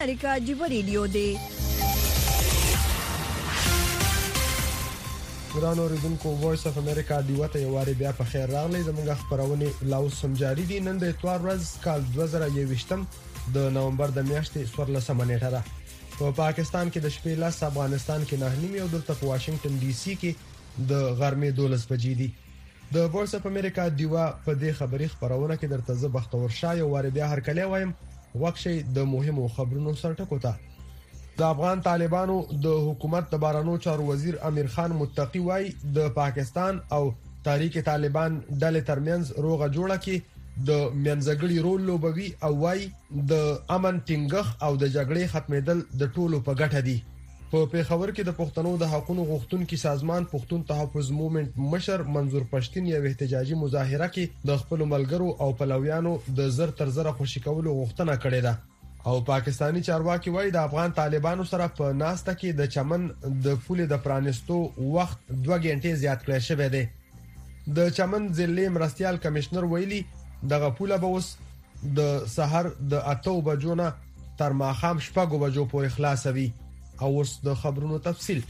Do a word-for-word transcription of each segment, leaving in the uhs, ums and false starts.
امریکا جیو ریډیو دی. ګران اوریدونکو وایس اف امریکا دیو ته یو واری بیا په خیر راغلی. زموږ خبرونه لاوس سمجاري دي. نن د اتوار ورځ کال دوه زره یوویشتم د نومبر د میاشتې څوارلسمه نیټه ده. په پاکستان کې د شپې لاس، افغانستان کې نه نیمه او دلته په واشنگټن ډي سي کې د غرمې دولس بجې دي. د وایس اف امریکا دیو په دې خبري خبرونه کې درته زه بختور شاه یو واری بیا هر کله وایم وقشي د مهمو خبرونو سرټکو ته. د افغان طالبانو د حکومت د بارانو چارو وزیر امیر خان متقی وای د پاکستان او تحریک طالبان ډلې ترمنځ روغه جوړه کې د منځګړي رول لوبوي او وای د امن ټینګښ او د جګړې ختمېدل د ټولو په ګټه دي. په پیښور کې د پښتنو د حقوقو غوښتونکو سازمان پښتون تحفظ موومېنټ مشر منظور پښتين یو احتجاجي مظاهره کې د خپل ملګرو او پلویانو د زر تر زر خوشی کولو غوښتنه کړې ده. او پاکستانی چارواکي وایي د افغان طالبانو سره په ناسته کې د چمن د پولې د پرانستو وخت دوه غنټې زیات کړی شوی دی. د چمن ضلع مرستيال کمشنر ویلي دغه پوله به اوس د سحر د اته بجو نه تر ماښام شپږ بجو پورې خلاصوي. او اوس د خبرونو تفصیل.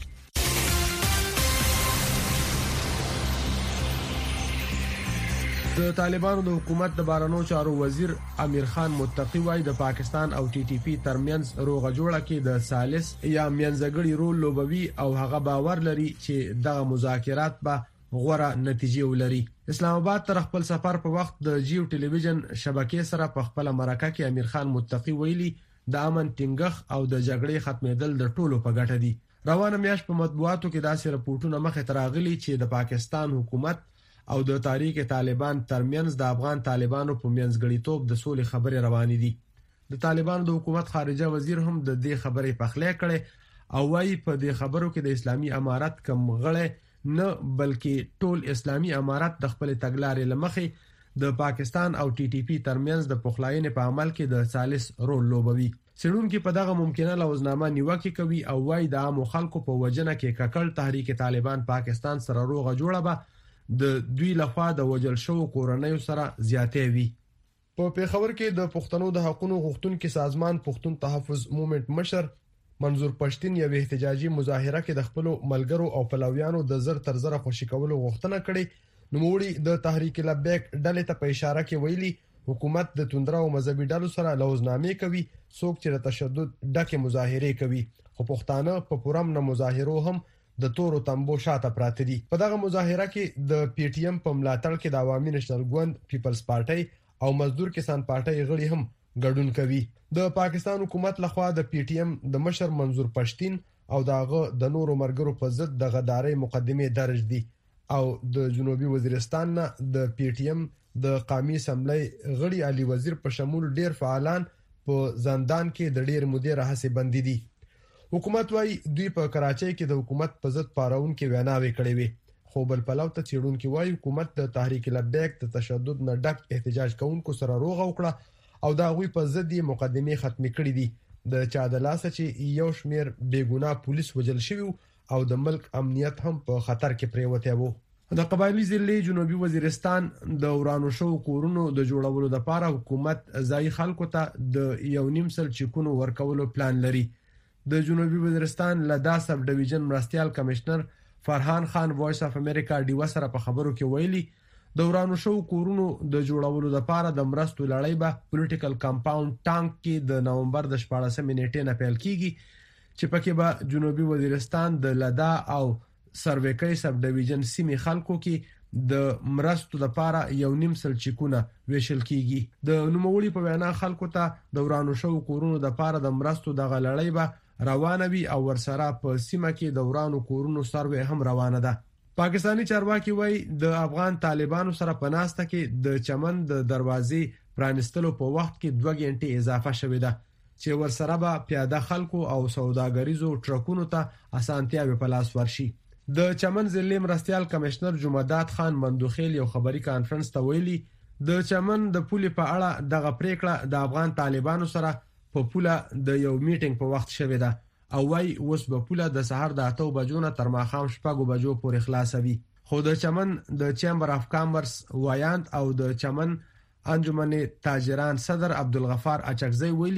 د طالبانو د حکومت د بارانو چارو وزیر امیر خان متقی وای د پاکستان او ټي ټي پی ترمنځ روغه جوړه کې د ثالث یا منځګړي رول لوبوي او هغه باور لري چې دغه مذاکرات به غوړه نتیجه ولري. اسلام آباد تر خپل سفر په وخت د جیو ټلویزیون شبکې سره په خپل مرکه کې امیر خان متقی ویلي د امن ټینګښ او د جګړې ختمېدل د ټولو په ګټه دي. روانه میاشت په مطبوعاتو کې داسې راپورټونه مخې ته راغلي چې د پاکستان حکومت او د تحریک طالبان ترمنځ د افغان طالبانو په منځګړیتوب د سولې خبرې روانې دي. د طالبانو د حکومت خارجه وزیر هم د دې خبرې پخلی کړي او وايي په دې خبرو کې د اسلامي امارت کم غړي نه بلکې ټول اسلامي امارت د خپل تګلارې لمخې د پاکستان او ټي ټي پی ترمنځ د پخلاینې په عمل کې د ثالث رول لوبوي. سړونکو په دغه ممکنه لوزنامه نیوکه کوي او وايي د عام خلکو په وجنه کې ککړ تحریک طالبان پاکستان سره روغه جوړه به د دوی لخوا د وجل شو کورنۍ سره زیاتې وي. په پیښور کې د پښتنو د حقوقو غوښتونکو سازمان پښتون تحفظ موومېنټ مشر منظور پښتين یو احتجاجي مظاهره کې د خپل ملګرو او پلویانو د زر تر زر خوشی کولو غوښتنه کړې. نوموړي د تحریک لبیک ډلې ته په اشاره کې ویلي حکومت د توندرا او مذهبي ډلو سره لوزنامې کوي څوک چې د تشدد ډکه مظاهره کوي خو پښتانه په پورم نه مظاهرو هم د تورو تنبو شاته پراته دي. په دغه مظاهره کې د پی ټی ایم په ملاتړ کې د عوامي نېشنل ګوند پیپلز پارټي او مزدور کسان پارټي غړي هم ګډون کوي. د پاکستان حکومت لخوا د پی ټی ایم د مشر منظور پښتين او داغه د نورو مرګرو په ضد د غداري مقدمه درج دي او د جنوبي وزیرستان نه د پی ټی ایم د قومي اسمبلی غړي علي وزیر په شمول ډیر فعالان په زندان کې د ډیر مودې راهسه بندي دي. حکومت وايي دوی په کراچۍ کې د حکومت په ضد پاراون کې ویناوي کړې وي خو بل پلو ته چیرونکو وايي حکومت د تحریک لبیک د تشدد نه ډک احتجاج کوونکو سره روغه وکړه او دا غوي په ضد مقدمه ختمه کړې دي. د چا د لاسه چې یو شمیر بیګونا پولیس وجل شوی او د ملک امنیت هم په خطر کې پریوته وو. د قبایلی ضلع جنوبي وزیرستان د ورانو شو کورونو د جوړولو لپاره حکومت ځای خلکو ته د یو نیم سل چکونو ورکولو پلان لري. د جنوبي وزیرستان لدا سب ډیویژن مرستيال کمشنر فرحان خان وایس اف امریکا ډیو سره په خبرو کې ویلي د ورانو شو کورونو د جوړولو لپاره د مرستو لړۍ به پولیټیکل کمپاوند ټانک کې د نومبر د شپاړسمې نیټې نه پیل کیږي چې پکې به جنوبي وزیرستان د لدا او سرویکي سب ډیویژن سیمې خلکو کې د مرستو لپاره یو نیم سل چکونه ویشل کیږي. د نوموړي په وینا خلکو ته د ورانو شو کورونو لپاره د مرستو د غلړۍ به روانه وي او ورسره په سیمه کې د ورانو کورونو سروې هم روانه ده. پاکستانی چارواکي وایي د افغان طالبانو سره په ناسته کې د چمن د دروازې پرانستلو په وخت کې دوه غنټې اضافه شوې ده چې ورسره به پیاده خلکو او سوداګریزو ټرکونو ته اسانتیاوي په لاس ورشي. د چمن ضلع مرستيال کمشنر جمعداد خان مندوخیل یو خبري کانفرنس ته ویلي د چمن د پولې په اړه دغه پریکړه د افغان طالبانو سره په پوله د یو میټینګ په وخت شوه ده او وايي اوس په پوله د سحر د اته بجو نه تر ماښام شپږ بجو پورې خلاصوي. خو د چمن د چیمبر اف کامرس وایاند او د چمن انجمن تاجران صدر عبدالغفار اچکزی ویلي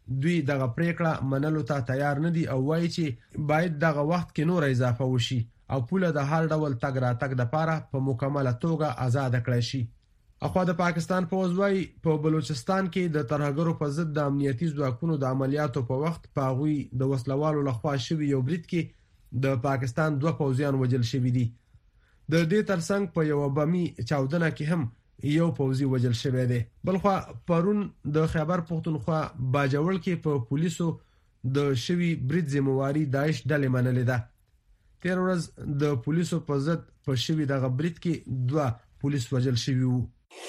دوی دغه پریکړه منلو ته تیار نه دي او وایي چې باید دغه وخت کې نور اضافه وشي او پوله د هر ډول تګ راتګ لپاره په مکمله توګه آزاد کړی شي. اخوا د پاکستان پوځ وايي په بلوچستان کې د ترهګرو په ضد د امنیتي ځواکونو د عملیاتو په وخت په غوي د وسلوالو لخوا شوی یو برید کې د پاکستان دوه پوځیان وژل شوی دي. د دې ترڅنګ په یو بمي چاودنه کې هم یو پوځي وژل شوی دی. بلخوا پرون د خیبر پختونخوا باجوړ کې په پولیسو د شوی برید ذمہواری داعش ډلې منلې ده. تیر ورځ د پولیسو په ضد په شوی دغه برید کې دوه پولیس وژل شوی وو.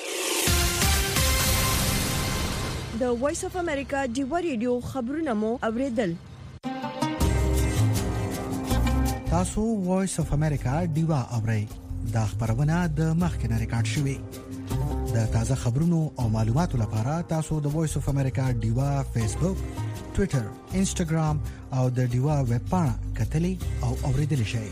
د وایس اف امریکا دیو ریډیو خبرونه مو اوریدل. تاسو وایس اف امریکا دیو اورئ. دا خبرونه د مخکنه ریکارډ شوی. د تازه خبرونو او معلوماتو لپاره تاسو د وایس اف امریکا دیو فیسبوک، ټوئیټر، انسټاګرام او د دیو ویب پاڼه کتلی او اوریدل شئ.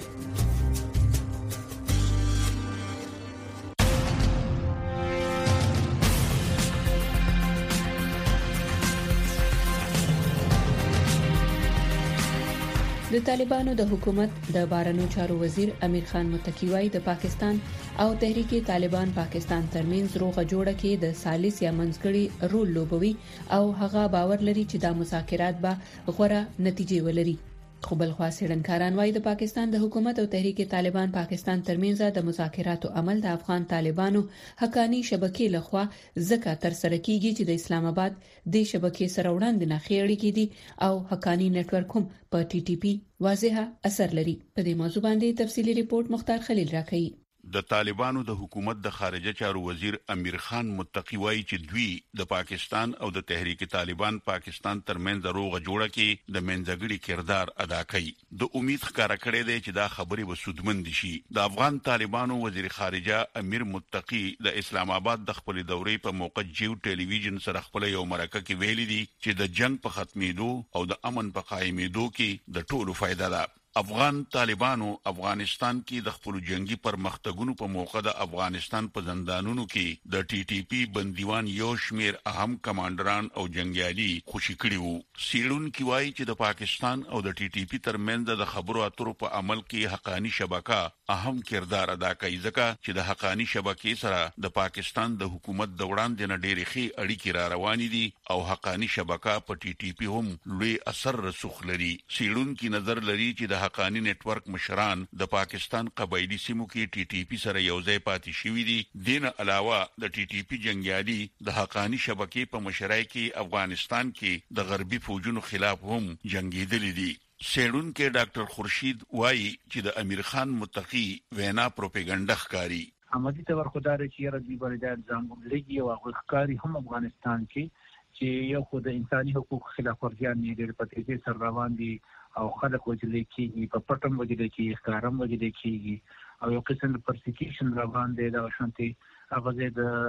د طالبانو د حکومت د بهرنیو چارو وزیر امیر خان متقی وايي د پاکستان او تحریک طالبان پاکستان ترمنځ روغه جوړه کې د سالس یا منځګړي رول لوبوي او هغه باور لري چې دا مذاکرات به غوره نتیجې ولري. خو بل خوا سړنکاران وايي د پاکستان د حکومت او تحریک طالبان پاکستان ترمنځ د مذاکراتو عمل د افغان طالبانو حقانی شبکې لخوا ځکه تر سره کیږي چې د اسلام آباد د شبکې سره وړاندې نه خېړې کیدي او حقانی نت ورک هم په ټي ټي پی واضحه اثر لري. په دې موضوع باندې تفصيلي ریپورت مختار خلیل راکړي. د طالبانو د حکومت د خارجه چارو وزیر امیر خان متقی وايي چې دوی د پاکستان او د تحریک طالبان پاکستان ترمنځ روغه جوړه کې د منځګړي کردار ادا کوي. د امید ښکارا کړی دی چې دا خبرې وسودمن شي. د افغان طالبانو وزیر خارجه امیر متقی د اسلام آباد د خپل دورې په موقع جیو ټلویزیون سره خپل یو مرکه کې ویلي دي چې د جنگ په ختمېدو او د امن په قائمېدو کې د ټولو فائدہ ده. افغان طالبانو افغانستان کې د خپل جنگي پرمختګونو په موقع د افغانستان په زندانونو کې د ټي ټي پی بندیوان یو شمیر اهم کمانډران او جنگیالي خوشي کړي وو. سیړون کی وایي چې د پاکستان او د ټي ټي پی ترمنځ د خبرو اترو په عمل کې حقانی شبکه اهم کردار ادا کوي ځکه چې د حقانی شبکې سره د پاکستان د حکومت د وړاندې نه ډېرې ښې اړیکې را روانې دي او حقانی شبکه په ټي ټي پی هم لوی اثر رسوخ لري. سیړون کی نظر لري چې د حقانی نت ورک مشران د پاکستان قبایلی سیمو کې ټي ټي پی سره یوځای پاتې شوي دي. دین علاوه د ټي ټي پی جنگیالي د حقانی شبکې په مشرۍ کې افغانستان کې د غربي فوجونو خلاف هم جنگیدلي دي. سیړون کې ډاکټر خورشید وایي چې د امیر خان متقی وینا پروپاګاندا ښکاری. عملی تور خدای چې رضی بردار ځانګړي لګي او ښکاری هم افغانستان کې چې یو خو د انساني حقوقو خلاف ورزیان نه لري په دې سره روان دي او خلک وجل کېږي په پټم وجل کېږي ښکارم وجل کېږي او یو قسم د پرسیکیوشن روان دی دا شانتي هغه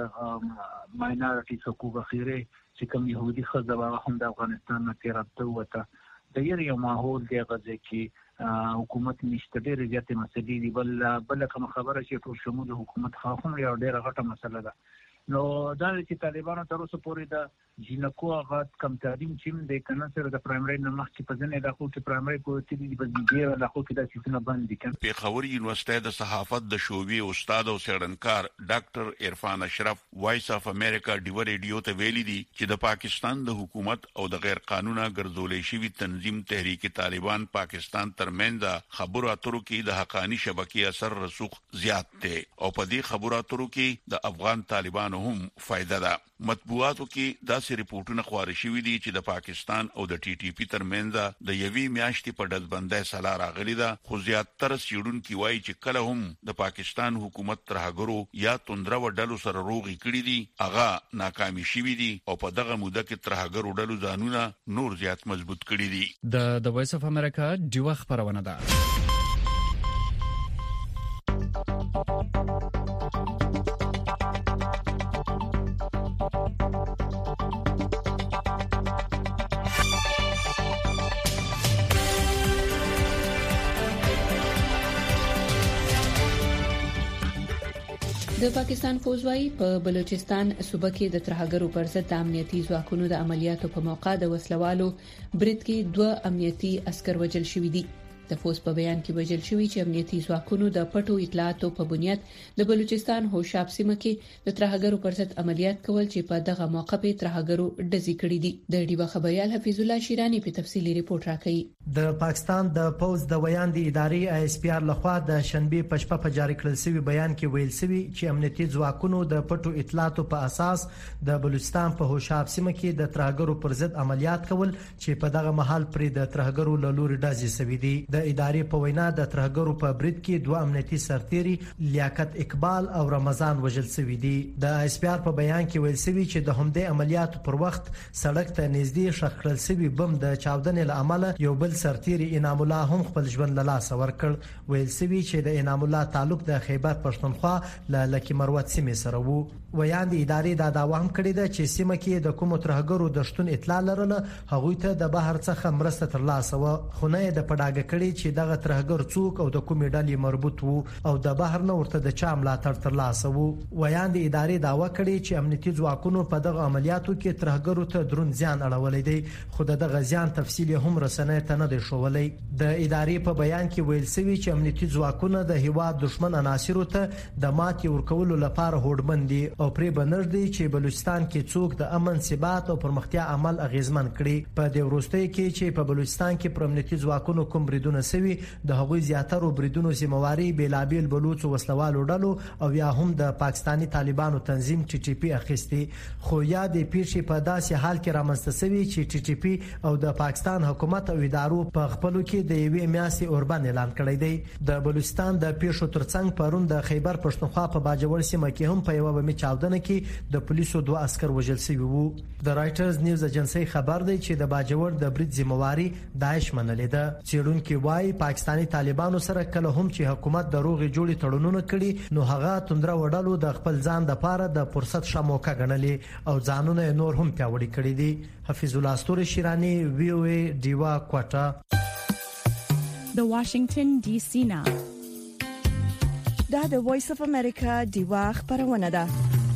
د ماینورټیز حقوق خیره چې کوم يهودي خزبه هم د افغانستان نه تیرته وته د یو ماحول دی غځي کې حکومت نشته ډېر زیاتې مسلې دي بل بل کوم خبره چې ټول شمول حکومت خاصم یو ډېر غټه مسله ده. نو دا چې طالبانو تر اوسه پورې د جنکو هغه کم تعلیم چې د کنه سره د پرایمري نه مخکې په ځنه علاقو کې پرایمري کوټې دي په دې علاقو کې د سیستم باندې کړي. پیښور یونیورسيټي د صحافت د شوبي استاد او څېړنکار ډاکټر عرفان اشرف وایس اف امریکا ډیو ریډیو ته ویلي دي چې د پاکستان د حکومت او د غیر قانوني ګرځولې شوی تنظیم تحریک طالبان پاکستان ترمنځ خبرو اترو کې د حقانی شبکې اثر رسوخ زیات دی او په دې خبرو اترو کې د افغان طالبان هم فائدہ ده. مطبوعاتو کې داسې ریپورتونه خبري شوي دي چې د پاکستان او د ټي ټي پی ترمنځ د یوې میاشتې په ډزبندۍ سلا راغلي ده. خو زیاتره سیړونکي وایي چې کله هم د پاکستان حکومت ترهګرو یا توندره وډلو سره روغي کړي دي هغه ناکامي شوي دي او په دغه موده کې ترهګرو ډلو ځانونه نور زیات مضبوط کړي دي. د د وایس اف امریکا دیو خبرونه ده. د پاکستان فوجوي په بلوچستان صوبه کې د ترهګرو پر ضد امنیتي ځواکونو د عملیاتو په موقع د وسلوالو برید کې دوه امنیتي عسكر وژل شوي دي. د فوج په بیان کې ویل شوی چې امنیتي ځواکونو د پټو اطلاعاتو په بنیاد د بلوچستان هوشاب سیمه کې د ترهګرو پر ضد عملیات کول چې په دغه موقع په ترهګرو ډزې کړې دي. د ډیوا خبريال حفیظ الله شیرانی په تفصیلی ریپورت راکړي. د پاکستان د پوز د ویان د ادارې آی اس پی آر لخوا د شنبه په شپه په جاری کړل شوی بیان کې ویل شوی چې امنیتي ځواکونو د پټو اطلاعاتو په اساس د بلوچستان په هوشاب سیمه کې د ترهګرو پر ضد عملیات کول چې په دغه محل پر د ترهګرو له لوري ډزې شوې دي. د ادارې په وینا د ترهګرو په برید کې دوه امنیتي سرتیري لیاقت اقبال او رمضان وژل شوي دي. د آی اس پی آر په بیان کې ویل شوی چې د همدې عملیاتو پر وخت سړک ته نږدې شخړل شوی بم د چاودنې له امله یو بل سرتیري انعام الله هم خپل ژوند له لاسه ورکړ. ویل شوی چې د انعام الله تعلق د خیبر پښتونخوا له لکی مروت سیمې سره وو. ویان د ادارې دا داوا هم کړې ده چې سیمه کې د کوم ترهګرو د شتون اطلاع لرله هغوی ته د بهر څخه مرسته ترلاسه و، خو نه د پډاګه کړي چې دغه ترهګر څوک او د کومې ډلې مربوط وو او د بهر نه ورته د چا ملاتړ ترلاسه وو. ویان د ادارې داوا کړې چې امنیتي ځواکونو په دغه عملیاتو کې ترهګرو ته درون زیان اړولې دي، خو دغه زیان تفصیل هم رسنۍ ته نه دی ښوولی. د ادارې په بیان کې ویل شوی چې امنیتي ځواکونه د هیواد دشمن عناصرو ته د ماتې ورکولو لپاره هوډمن دي او پرې بنر دي چې بلوچستان کې څوک د امن ثبات او پرمختیا عمل اغیزمن کړي. په دې وروستۍ کې چې په بلوچستان کې پر امنیتي ځواکونو کوم بریدونه سوي د هغوی زیاتره بریدونو ذمہواری بیلابیل بلوچ وسلوالو ډلو او یا هم د پاکستانی طالبانو تنظیم ټي ټي پی اخیستي. خو یا د پیښې په داسې حال کې رامنځته شوی چې ټي ټي پی او د پاکستان حکومت او ادارو په خپلو کې د یوې میاشتې اوربند اعلان کړی دی. د بلوچستان د پیښو ترڅنګ پرون د خیبر پښتونخوا په باجوړ سیمه کې هم په یو بمي چاودنه کې د پولیسو دوه عسكر وژل شوي وو. د رائټرز نیوز ایجنسی خبر دی چې د باجوړ د برید ذمہواری داعش منلې ده. چیرونکو وايي پاکستانی طالبانو سره کله هم چې حکومت د روغې جوړې تړونونه کړي نو هغه توندره وډالو د خپل ځان د پاره د فرصت شموکه غنلې او ځانونه نور هم پیاوړي کړي دي. حفیظ الله استور شیرانی وی او ای دیوا کوټا. د واشنگټن ډي سي نا دا د وایس اف امریکا دیوا خبرونه ده.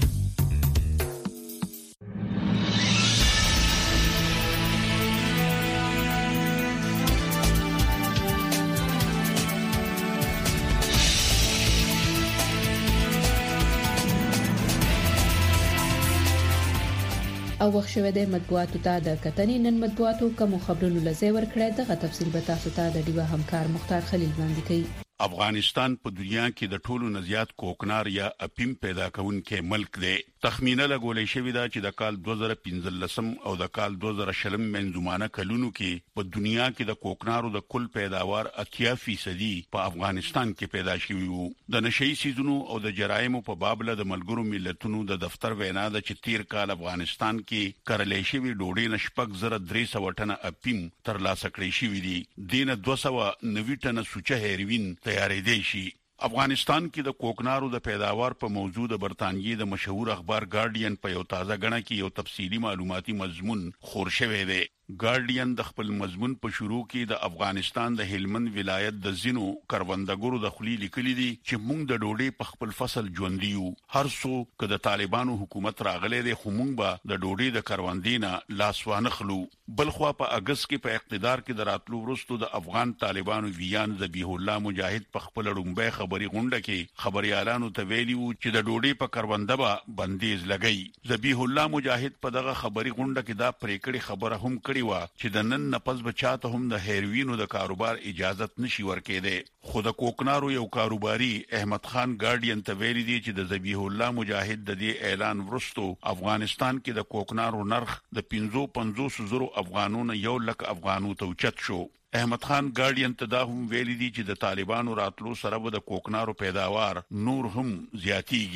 او وخت شوه د مطبوعاتو ته د کتنې نن مطبوعاتو کوم خبرونه لزی ورکړی دغه تفصیل به تاسو ته د ډیوا همکار مختار خلیل وړاندې کوي. افغانستان په دنیا کې د ټولو نزيات کوکنار یا اپیم پیدا کوونکې ملک دی. تخمینه لګولې شوې ده چې د کال دوه زره پنځلسم او د کال دوه زره شلم منځمانه کلونو کې په دنیا کې د کوکنارو د کل پیداوار اتیا فیصد په افغانستان کې پیدا شوی وو. د نشئی سیزونو او د جرایمو په بابله د ملګرو ملتونو د دفتر وینا ده چې تیر کال افغانستان کې کرلې شوی ډوډۍ نشپک زره درې سوه ټنه اپیم ترلاسه کړی شوی دي. دینه دوه سوه نوي ټنه سوچه هیروین تیارې دی شي. افغانستان کې د کوکنارو د پیداوار په موضوع د برتانیې د مشهور اخبار ګارډین په یو تازه غړنه کې یو تفصیلی معلوماتي مضمون خور شوی دی. ګارډین د خپل مضمون په شروع کې د افغانستان د هلمند ولایت د زینو کروندګرو د خلی لیکلي دي چې موږ د ډوډۍ په خپل فصل ژوند یو. هر څو که د طالبانو حکومت راغلی دی خو موږ به د ډوډۍ د کروندینه لاس وانخلو. بلخوا په اگست کې په اقتدار کې د راتلو وروسته د افغان طالبانو ویان ذبیح الله مجاهد په خپل رومبه خبري غونډه کې خبريالانو ته ویلي وو چې د ډوډۍ په کرونده به بندیز لګي. ذبیح الله مجاهد په دغه خبري غونډه کې دا پریکړه خبره هم کړې و چې د نن نپس بچاته هم د هیروینو د کاروبار اجازت نشي ورکېده. خو د کوکنارو یو کاروباري احمد خان ګارډین ته ویلي دی چې د ذبیح الله مجاهد د دې اعلان وروسته افغانستان کې د کوکنارو نرخ د پنځه پنځوس زرو افغانونو یو لک افغانو ته اوچت شو. احمد خان ګارډین ته دا هم ویلي دی چې د طالبانو راتلو سره به د کوکنارو پیداوار نور هم زیاتیږي.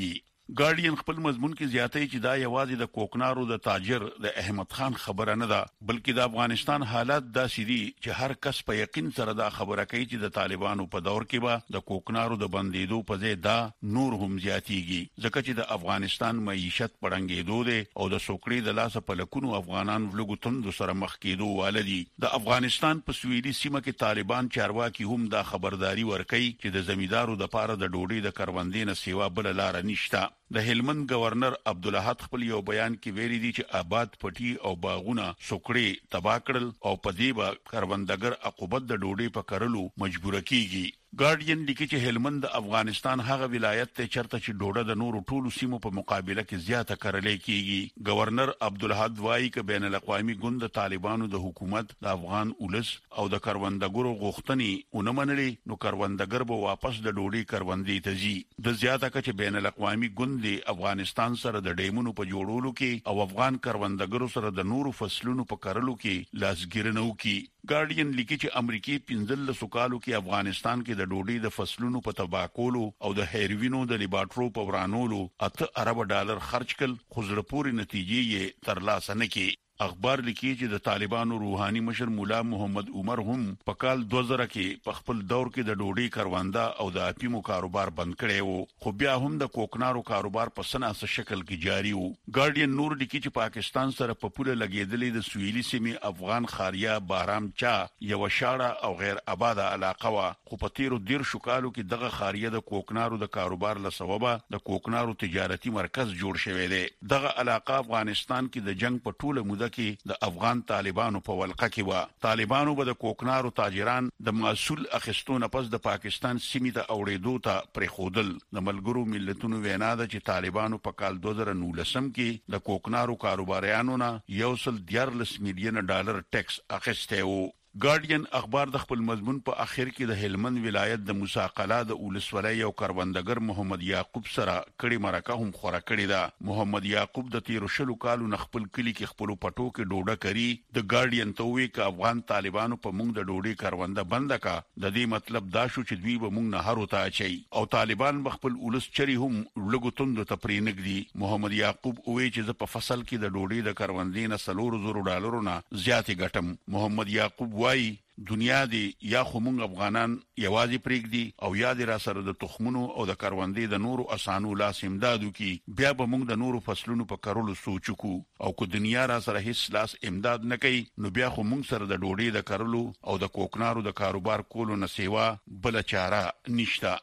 ګارډین خپل مضمون کې زیاتې چې دا یوازې د کوکنارو د تاجر د احمد خان خبره نه ده بلکې د افغانستان حالات داسې دي چې هر کس په یقین سره دا خبره کوي چې د طالبانو په دور کې به د کوکنارو د بندیدو په ځای دا نور هم زیاتیږي ځکه چې د افغانستان معیشت پړنګېدو دي او د سوکړې د لاسه په لکونو افغانان ولګو تند سره مخ کېدو والدي د افغانستان په سویلي سیمه کې طالبان چارواکي هم دا خبرداري ورکړي چې د زمیدارو د پاره د ډوډۍ د کروندې نه سیوا بل لار نشته د هلمند گورنر عبدالاحد خپل یو بیان کې ویلي دي چې آباد پټي او باغونه سوکړې تبا کړل او په دې به کروندګر عقوبت د ډوډۍ په کرلو مجبور کیږي ګارډین لیکي چې هلمند د افغانستان هغه ولایت ته چرته چې ډوډۍ د نورو ټولو سیمو په مقابله کې زیاته کړلې کیږي گورنر عبدالاحد وایي چې بین الاقوامي ګوند طالبانو د حکومت د افغان ولس او د کروندګرو غوښتنې اونمنلې نو کروندګر به واپس د ډوډۍ کروندې ته ځي د زیاته کچ بین الاقوامي ګوند د افغانستان سره د ډیمونو په جوړولو کې او افغان کروندګرو سره د نورو فصلونو په کرلو کې لاسګیرنه وکړي ګارډین لیکي چې امریکای پنځل سوکالو کې افغانستان کې د ډوډۍ د فصلونو په تباکولو او د هیروینو د لیباټرو په ورانولو اته ارب ډالر خرج کړ خو زړه پورې نتیجې یې ترلاسه نه کړې اخبار لیکي چې د طالبانو روحاني مشر مولا محمد عمر هم په کال دو زره کې په خپل دور کې د ډوډۍ کرونده او د اپیمو کاروبار بند کړی وو خو بیا هم د کوکنارو کاروبار په سناسه شکل کې جاری وو ګارډین نور لیکي چې پاکستان سره په پوره لګیدلې د سویلي سیمې افغان خاریا بارام چا یو شاړه او غیر آباد علاقه وا خو په تیرو ډیر شکالو کې دغه خاریا د کوکنارو د کاروبار لسببه د کوکنارو تجارتي مرکز جوړ شوی دی دغه علاقه افغانستان کې د جنگ په ټوله موده کې د افغان طالبانو په ولقه کې و طالبانو به د کوکنارو تاجران د مسول اخستونه پس د پاکستان سیمې ته اوړېدو ته پرې خودل د ملګرو ملتونو وینا ده چې طالبانو په کال دو زره نولسم کې د کوکنارو کاروباریانو نه یو سل دیارلس میلیون ډالر ټیکس اخیسته وو ګارډین اخبار د خپل مضمون په اخر کې د هلمند ولایت د مساقله د اولسوالۍ او کروندګر محمد یعقوب سره کړي مرکه هم خورا کړي ده محمد یعقوب د تیر شلو کالو نخپل کلی کې خپل پټو کې ډوډه کړي د ګارډین ته وی ک افغان طالبانو په موږ د ډوډۍ کرونده بند کا د دې مطلب دا شو چې دوی به موږ نه هرو ته اچي او طالبان خپل اولس چری هم لګو توند ته پرېنګدي محمد یعقوب وی چې په فصل کې د ډوډۍ د کروندې نه سلور زرو ډالرو نه زیاتې ګټم محمد یعقوب وای دنیا دی یا خو مونږ افغانان یوازې پریږدي او یا دی را سره د تخمونو او د کروندې د نورو اسانو لاس امدادو کی بیا به مونږ د نورو فصلونو په کارولو سوچو او کو دنیا را سره هیڅ لاس امداد نه کوي نو بیا خو مونږ سره د ډوډۍ د کارولو او د کوکنارو د کاروبار کولو نه سیوا بل چاره نشته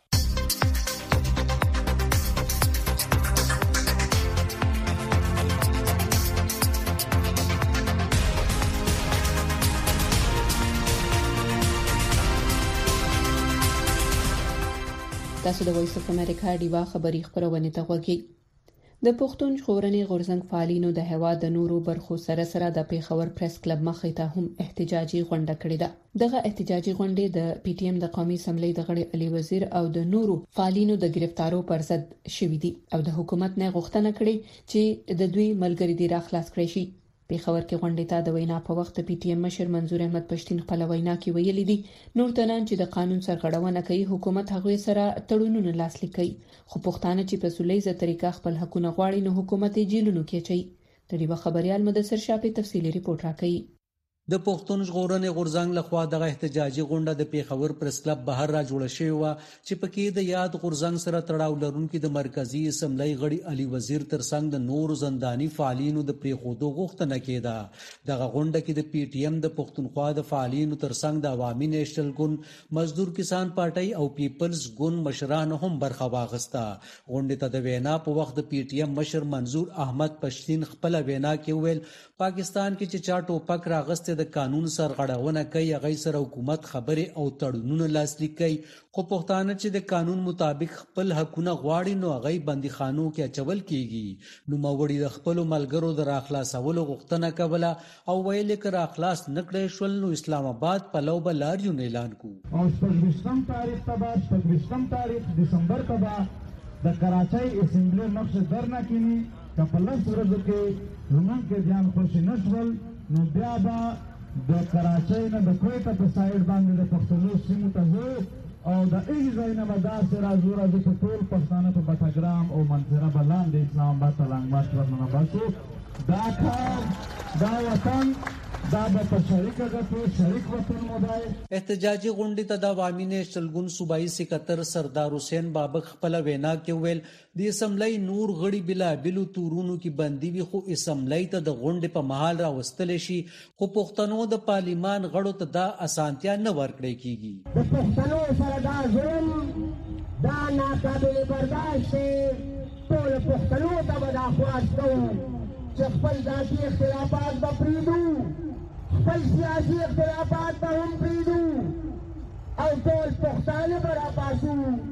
تاسو د وایس اف امریکا ډیوا خبری خبرونه ته غوږی د پښتون ژغورنې غورځنګ فعالینو د هوا د نورو برخو سره سره د پیښور پریس کلب مخې ته هم احتجاجي غونډه کړې ده دغه احتجاجي غونډه د پی ټی ایم د قومي اسمبلی د غړي علي وزیر او د نورو فعالینو د گرفتارو پر ضد شوې دي او د حکومت نه غوښتنه کړې چې د دوی ملګری دي را خلاص کړي شي پیښور کې غونډې ته د وینا په وخت پی ټی ایم مشر منظور احمد پښتين خپل وینا کې ویلي دي نور تنان چې د قانون سرغړونه کوي حکومت هغه سره تړونونه لاسلیک کوي خو پښتانه چې په سولېزه طریقه خپل حقونه غواړي نو حکومت یې جیلونو کې چي د دې خبريال مدثر شاپي تفصيلي ریپورت راکړي د پښتون ژغورنې غورځنګ لخوا دغه احتجاجي غونډه د پیښور پریس کلب بهر را جوړه شوې و چې پکې د یاد غورځنګ سره تړاو لرونکي د مرکزی اسمبلی غړي علي وزیر ترڅنګ د نور زنداني فعالینو د پریخودو غوښتنه کېده دغه غونډه کې د پی ټی ایم د پښتونخوا د فعالینو ترڅنګ د عوامي نیشنل ګوند مزدور کسان پارټي او پیپلز ګوند مشران هم برخه واغسته غونډه ته د وینا په وخت د پی ټی ایم مشر منظور احمد پښتين خپل وینا کې ویل پاکستان کې چې چا ټوپک راغسته د قانون سرغړونه کوي هغه سره حکومت خبره او تړونونه لاسلیک کوي خو پښتانه چې د قانون مطابق خپل حقونه غواړي نو هغه بنديخانو کې اچول کیږي نو موړي د خپل ملګرو د راخلاصولو غوښتنه کوله او ویل کې راخلاص نکړې شول نو اسلام آباد په لو بلاریو اعلان کو او شپږم تاریخ تبا شپږم تاریخ دسمبر تبا د کراچۍ اسمبلی مخ درنه کینی کپلس ورځو کې زمون کې ځان خوش نشول نو بیا به د کراچۍ نه د کویټه په سایډ باندې د پښتنو سیمو ته ځو او د هغې ځای نه به داسې راځو راځو چې ټول پښتانه په بټګرام او منظره به لاندې اسلام آباد ته لانګ مارچ ورننه باسو. دا کار دا وطن دا به په شریکه ګټو شریک وطن مو دی. احتجاجي غونډې ته د عوامي نیشنل صوبایي سکتر سردار حسین بابک خپل وینا کې ویل د اسمبلی نور غړي بلا بلو تورونو کې بندي وي خو اسمبلی ته د غونډې په محل راوستل شي خو پښتنو د پارلیمان غړو ته دا اسانتیا نه ورکړي کیږي. د پښتنو سره دا ظلم دا ناقابل برداشت دی. ټول پښتنو ته به دا خواست کوو چې خپل ذاتي اختلافات به پرېږدو، خپل سیاسي اختلافات به هم پرېږدو او ټول پښتانه به راپاڅو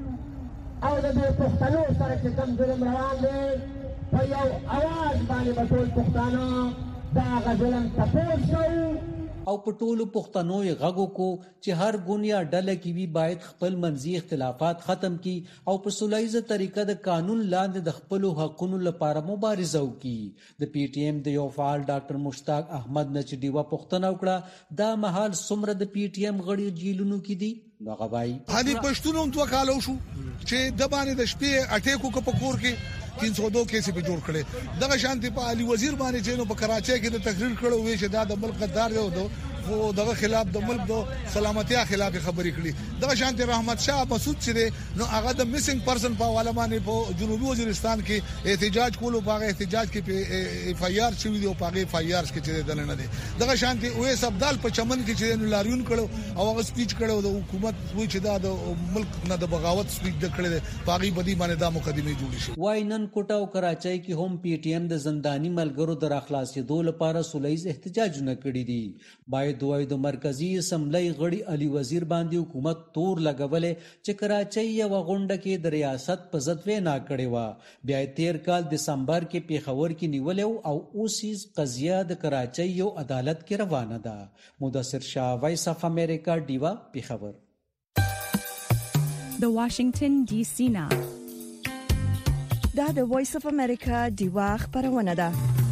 او د دې پښتنو سره چې کوم ظلم روان دی په یو اواز باندې به ټول پښتانه د هغه ظلم تپوس کوو او په ټولو پښتنو یې غږ وکړو چې هر ګوند یا ډله کې وي باید خپل منځي اختلافات ختم کړي او په سولهییزه طریقه د قانون لاندې د خپلو حقونو لپاره مبارزه وکړي. د پی ټی ایم د یو فعال ډاکټر مشتاق احمد نه چې ډیوه پوښتنه وکړه دا مهال څومره د پی ټی ایم غړي جیلونو کې دي نو هغه وایي هاني پښتون هم دوه کالو شو چې د باندې د شپې اټیکو کو په کور کې تین سو دو کیسې په جوړ کړي. دغه شانتي په علي وزیر باندې چې نو په کراچۍ کې د تقریر کړو وی چې دا د ملک غدار دی او او دغه خلاف د ملک د سلامتیا خلاف خبرې کړي. دغه شانتي رحمت شاه مسعود چې نو هغه د میسنګ پرسن په حواله باندې په جنوبي وزیرستان کې احتجاج کولو په احتجاج کې په اف ای آر شوی دی او په اف ای آر کې چې دل نه دی. دغه شانتي اویس عبدال په چمن کې چې نو لاریون کړو او هغه سپیچ کړو د حکومت وی چې دا د ملک نه د بغاوت سپیچ د کړل پاغي بدی باندې دا مقدمه جوړی شي. واینن کوټه او کراچۍ کې هم پی ټی ایم د زنداني ملګرو د راخلاصېدو لپاره سولهییز احتجاجونه کړي دي. باید دوی د مرکزی اسمبلی غړي علي وزیر باندې حکومت تور لګولې چې کراچۍ یو غونډه کې د ریاست په ضد وینا کړې و. بیا تیر کال دسمبر کې پیښور کې نیولې او اوسیز قضیه د کراچۍ یو عدالت کې روانه ده. مدثر شاه، وایس اف امریکا، ډیوا، پیښور. د واشنگټن ډي سي نه دا د وایس اف امریکا ډیوا خبرونه ده.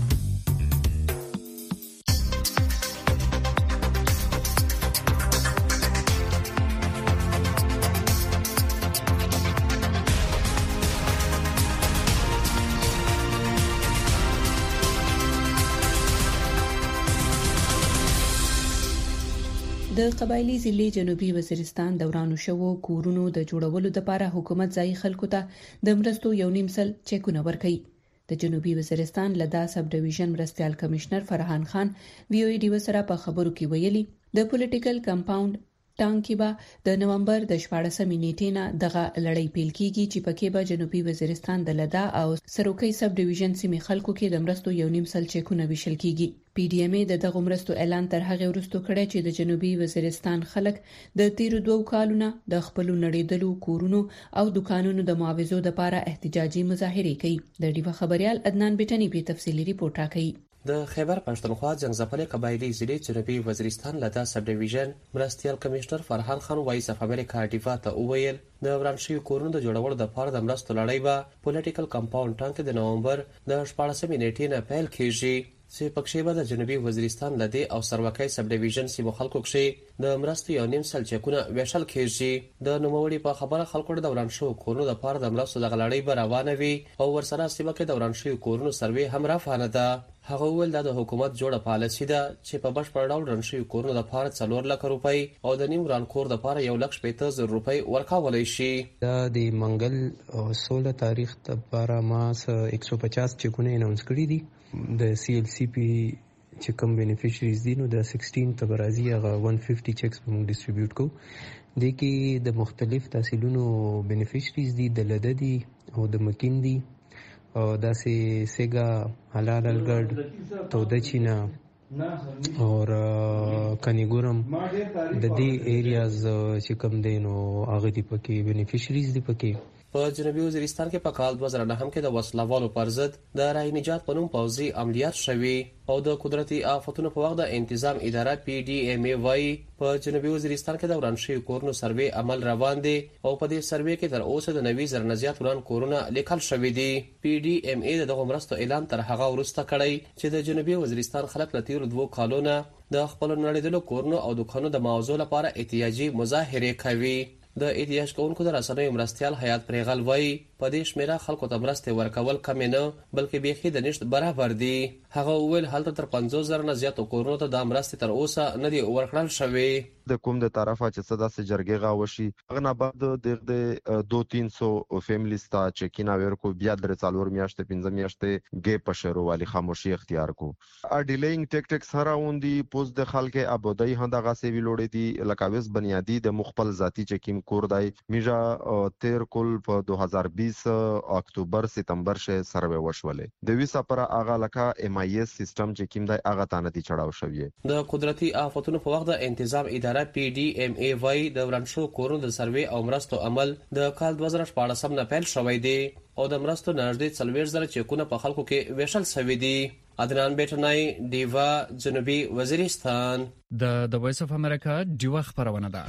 د قبایلی ضلع جنوبي وزیرستان دورانو شوو کورونو د جوړولو لپاره حکومت ځای خلکو ته د مرستو یو نیم سل چیکونه ورکړي. د جنوبي وزیرستان لدا سب ډیویژن مرستيال کمشنر فرحان خان وی او ډي وسره په خبرو کې ویلي د پولیټیکل کمپاوند ټانګ کې به د نومبر د شپاړسمې نیټې نه دغه لړۍ پیل کیږي چې پکې به جنوبي وزیرستان د لدا او سروکي سب ډیویژن سیمې خلکو کې د مرستو یو نیم سل چیکونه ویشل کیږي. پی ډی ایم د دغه مرستو اعلان تر هغه وروسته کړی چې د جنوبي وزیرستان خلک د تیر دوه کالونو د خپل نړیدلو کورونو او دکانونو د معاوضو لپاره احتجاجي مظاهره کوي. د ډیوه خبريال عدنان بیٹنی په تفصیلی ریپورت راکړي. د خیبر پښتونخوا ځنګځپلې قبایلی ضلع جنوبي وزیرستان لدا سب ډیویژن مرستيال کمشنر فرحان خان وایس اف امریکا ډیوا ته وویل د ورانشي کورونو د جوړولو لپاره د مرستو لړۍ به پولیټیکل کمپاوند ټانګ د نومبر د شپاړسمې نیټې نه پیل کیږي چې پکښې به د جنوبي وزیرستان لدی او سروکي سب ډیویژن سیمو خلکو کې د مرستو یو نیم سل چیکونه ویشل کیږي. د نوموړي په خبره خلکو د ورانشو کورونو لپاره د مرستو د غلړۍ به روانه وي او ورسره سیمه کې د ورانشو کورونو سروې هم روانه ده. هغه ول د حکومت جوړه پالیسي ده چې په بشپړ ډول رانشي کورونو لپاره څلور لک روپۍ او د نیم وران کور لپاره یو لک شپږ زره روپۍ ورکولای شي. دا د منګل سولہ تاریخ لپاره ما एक सौ पचास چیکونه اناونس کړی دي. د سی ال سی پی چې کوم بینیفیشریز دي نو د سیکسټین تبرازی هغه एक सौ पचास چیکس موږ ډیسټریبیوټ کوو. د کې د مختلف تحصیلونو بینیفیشریز دي د لددي او د مکین دي او داسې سیګا حلال الګړ تودچینا اور کنیګورم د دې ایریاز چې کوم دي نو هغه دی پکې بینیفیشریز دی پکې. په جنوبي وزیرستان کې په کال دوه زره نه هم کې د وسلوالو پر ضد د رای نجات په نوم پوځي عملیات شوي او د قدرتي آفتونو په وخت د انتظام اداره پی ډی ایم ای وايي په جنوبي وزیرستان کې د ورانشي کورونو سروې عمل روان دي او په دې سروې کې تر اوسه د نوي زر نه زیات وران کورونه لیکل شوي دي. پی ډی ایم ای دغه مرستو اعلان تر هغه وروسته کړی چې د جنوبي وزیرستان خلک له تیر دوه کالونو د خپل نړیدلو کورونو او دکانونو د معاوضو لپاره احتیاجي مظاهره کوي. د احتیاج کوونکو د رسنیو مرستيال حیات پریغل وایي په دې شمیره خلکو ته مرستې ورکول کم نه بلکې بيخي د نشټ برابر دي. هغه وویل هلته تر پنځوس زره نه زیاتو کورونو ته د مرستې تر اوسه نه دی ورکړل شوی. د کوم د طرفه چې صدا سه جرګه غاوشي هغه نه بعد د دو تین سو فیملیز ته چکینا ورکو بیا در څلور میاشتې پنځه میاشتې ګې پښرو والی خاموشي اختیار کو. ا ډیلینګ ټیکټکس هراوندي پوز د خلک ابودای هندغه سی ویلوړې دي لکاوس بنیادی د مخبل ذاتی چکیم کور دی میجا تیر کول په دو هزار بیس اکتوبر ستمبر شه سروې وشولې د ویسا پر اغه لکه ام آی اس سیستم چې کیم دی اغه تانه دي چړاو شوی. د قدرتي آفاتونو په وخت د تنظیم اداره پی ډی ام ای وای د ورانشو کورونو د سروې او مرستو عمل د کال دوه زره شپږ نه پیل شوی دی او د مرستو نږدې څلور زره چکونه په خلکو کې ویشل شوی دی. عدنان بیٹنای دیوا جنوبي وزیرستان. د د وایس اف امریکا دیوا خبرونه ده.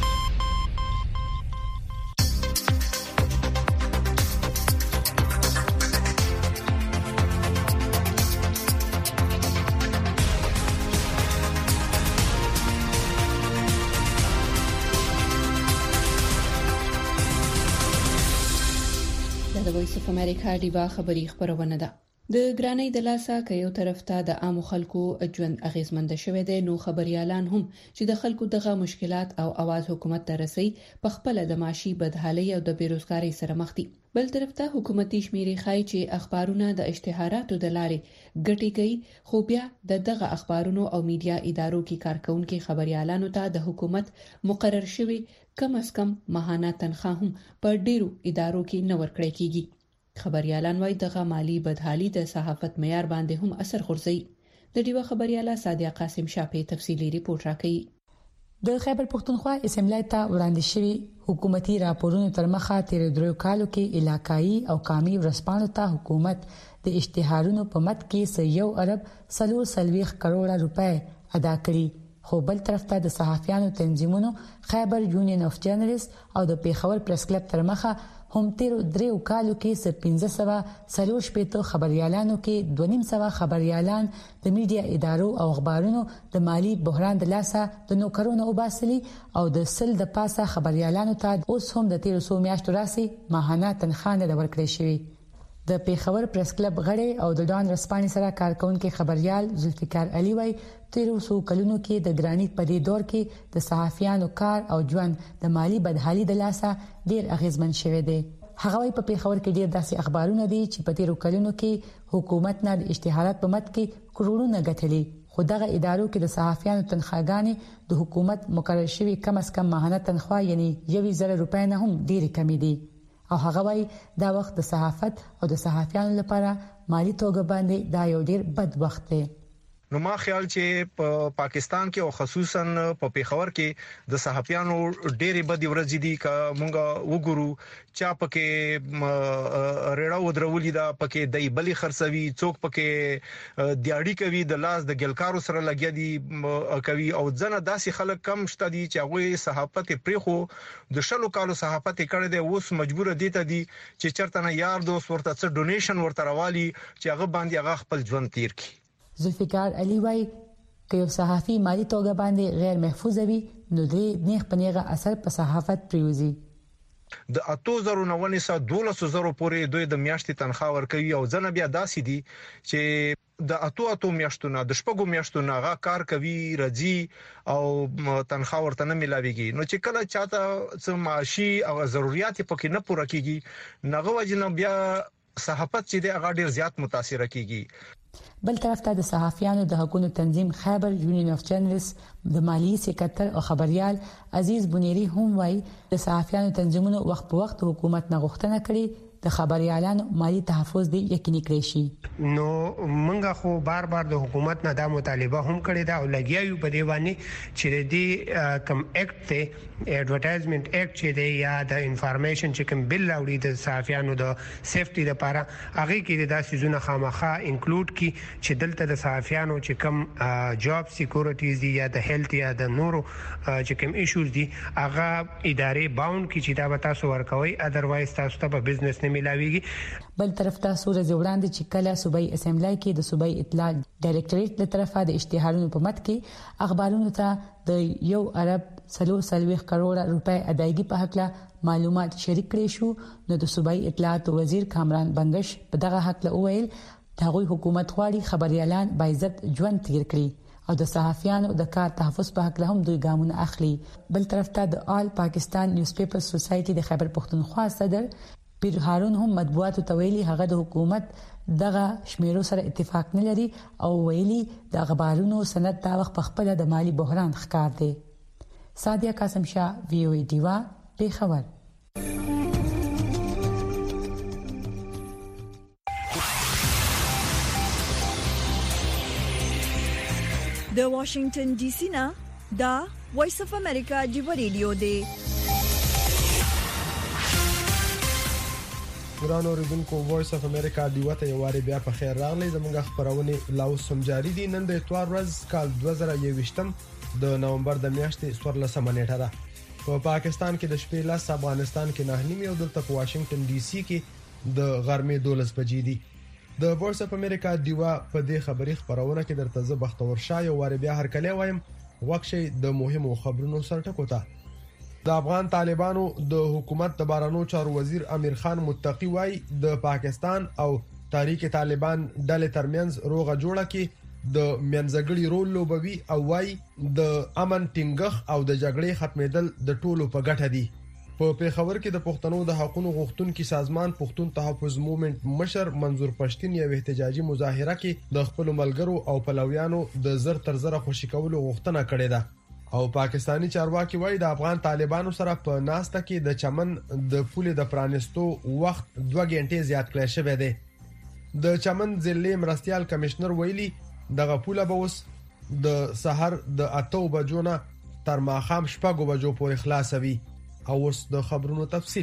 د وایس اف امریکا دیوا خبری خبرونه ده. د ګرانۍ د لاسه که یو طرف ته د عامو خلکو ژوند اغیزمند شوی دی نو خبريالان هم چې د خلکو دغه مشکلات او आवाज حکومت ته رسي په خپل د معاشي بدحالي او د بیروزګاری سره مخ دي. بل طرف ته حکومتي شمیرې خای چې اخبارونه د اشتهاراتو د لارې ګټي کوي خو بیا د دغه اخبارونو او میډیا ادارو کې کارکونکو خبريالانو ته د حکومت مقرر شوی کم از کم ماهانه تنخواه هم په ډیرو ادارو کې نه ورکړی کیږي. خبريالان وايي دغه مالی بدحالي د صحافت معیار باندې هم اثر غورځي. د دیوه خبرياله سادیا قاسم شاپې تفصیلی ریپورت راکړي. د خیبر پختونخوا اسمبلی ته وړاندې شوی حکومتي راپورونو تر مخه تیر درو کالو کې علاقايي او قومي ورسپانو ته حکومت د اشتهارونو په مت کې سیو ارب سلو سلويخ کروڑه روپے ادا کړي. خو بل طرف ته د صحافیانو تنظیمونو خیبر یونین اف جرنالست او د پیښور پریس کلب تر مخه هم تیر دریو کالو کې س پنځه سوه سلور شپېته خبريالانو کې دوه نیم سوه خبريالان د میډیا ادارو او اخبارونو د مالی بحران د لاسه د نوکرونو وباسلي او د سل د پاسه خبريالانو ته اوس هم د تیر سو میاشتو راسي ماهانه تنخواه نه ورکړی شوی. د پیښور پریس کلب غړي او د ډان رسپاني سره کارکونکو خبريال ذوالفقار علي وای تیر سو کلونو کې د ګرانی په دې دور کې د صحافیانو کار او ژوند د مالی بدحالي د لاسه ډیر اغیزمن شوی دی. هغه وای په پیښور کې ډیر داسې اخبارونه دي چې په تیر کلونو کې حکومت نه د اشتهارات په مت کې کروڑونه ګټلي خو دغه ادارو کې د صحافیانو تنخواګانې د حکومت مقرر شوی کم از کم ماهانه تنخواه یعنی یو زره روپۍ نه هم ډیر کم دي. او هغه وای دا وخت د صحافت او د صحافیانو لپاره مالی توګه باندې دا یو ډیر بد وخت دی. نو ما خیال چې په پاکستان کې او خصوصا په پیښور کې د صحافیانو ډېری بدی ورځې دي ک مونږ وګورو چا پکې ریړه ودرولې دا پکې دای بلی خرڅوي څوک پکې دیاړي کوي د لاس د ګلکارو سره لګیا دي کوي او ځنه داسې خلک کم شته دي چې هغه صحافت پرېخو د شلو کالو صحافت کړي دي اوس مجبور دي ته دي چې چرته نه یار دوست ورته څه ډونیشن ورته راوالي چې هغه باندې هغه خپل ژوند تیر کړي. ذوالفقار علي وای که یو صحافي مالی توګه باندې غیر محفوظ وي نو دې نیغ پنیغه اثر په صحافت پریوزي. د اته زره نو ونیسه دولس زره پورې دوی د میاشتې تنخواه ورکوي او ځنه بیا داسې دي چې د اته اته میاشتونو د شپږو میاشتونو هغه کار کوي رځي او تنخواه ورته نه ملاويږي. نو چې کله چاته څه معاشي او ضرورت پکې نه پوره کیږي نغه وجنه بیا صحافت چې د هغه ډیر زیات متاثر کیږي. بل طرف ته د صحافیانو د حقوقو تنظیم خیبر یونین اف جرنالست د مالی سکرټر او خبريال عزیز بنيري هم وای د صحافیانو تنظیمونو وخت په وخت حکومت نه غوښتنه کړي د خبريالانو مالی تحفظ دی یقیني کړی شي. نو منګه خو بار بار د حکومت نه د مطالبه هم کړی دا او لګیایو په دی باندې چې د کم اکټ ته ایڈورټایزمنت اکټ چې دی یا د انفارمیشن چې کوم بل راوړي د صحافیانو د سیفټي لپاره هغه کې د سيزونه خامخا انکلود کی چې دلته د صحافیانو چې کوم جاب سکیورټیز دی یا د هیلث یا د نورو چې کوم ایشوز دي هغه ادارې باوند کی چې دا به تاسو ورکوي اذروایز تاسو ته په بزنس ملاويږي. بل طرف ته سورج وړاندې چې کله صوبایي اسمبلی کې د صوبایي اطلاع ډایریکټریټ له طرفه د اشتهارونو په مت کې اخبارونو ته د یو ارب څلور سلويخ کروڑه روپے ادایګي په حق له معلومات شریک کړي شو. نو د صوبایي اطلاعات وزیر کامران بنگش په دغه حق له ویل دغه حکومت غواړي خبريالان باعزت ژوند تیر کړي او د صحافیانو د کار تحفظ په حق له هم دوی ګامونه اخلي. بل طرف ته د آل پاکستان نیوز پیپر سوسایټي د خیبر پختونخوا صدر پیر هارون هم مطبوعاتو ته ویلي هغه د حکومت دغه شمیرو سره اتفاق نه لري او ویلي د اخبارونو سند دا وخت په خپل د مالی بحران ښکار دی. سادیا قاسم شاه وی او ای ډیوا پیښور. د واشنگټن ډي سي نه دا وایس اف امریکا ډیوا ریډیو دی. ګران اوریدونکو وایس اف امریکا ډیوا ته یو واری بیا په خیر راغلی. زموږ خبرونه لاوس سم جاری دي. نن د اتوار ورځ کال دوه زره یوویشتم د نومبر د میاشتې څوارلسمه نیټه ده. په پاکستان کې د شپې لاس، افغانستان کې نه نیمه او دلته په واشنگټن ډي سي کې د غرمې دولس بجې دي. د وایس اف امریکا ډیوا په دې خبري خبرونه کې درته زه بختور شاه یو واری بیا هر کله وایم وقشي د مهمو خبرونو سرټکو ته. د افغان طالبانو د حکومت د بارانو چارو وزیر امیر خان متقی وای د پاکستان او تحریک طالبان ډلې ترمنځ روغه جوړه کې د منځګړي رول لوبوي او وای د امن ټینګښ او د جګړې ختمېدل د ټولو په ګټه دي. په پیښور کې د پښتنو د حقوقو غوښتونکو سازمان پښتون تحفظ موومېنټ مشر منظور پښتين یو احتجاجي مظاهره کې د خپل ملګرو او پلویانو د زر تر زر خوشی کولو غوښتنه کړې ده. او پاکستانی چارواکي وایي د افغان طالبانو سره په ناسته کې د چمن د پولې د پرانستو وخت دوه غنټې زیات کړی شوی دی. د چمن ضلع مرستيال کمشنر ویلي دغه پوله به اوس د سحر د اتو بجو نه تر ماخام شپږو بجو پورې خلاصوي. او اوس د خبرونو تفصیل.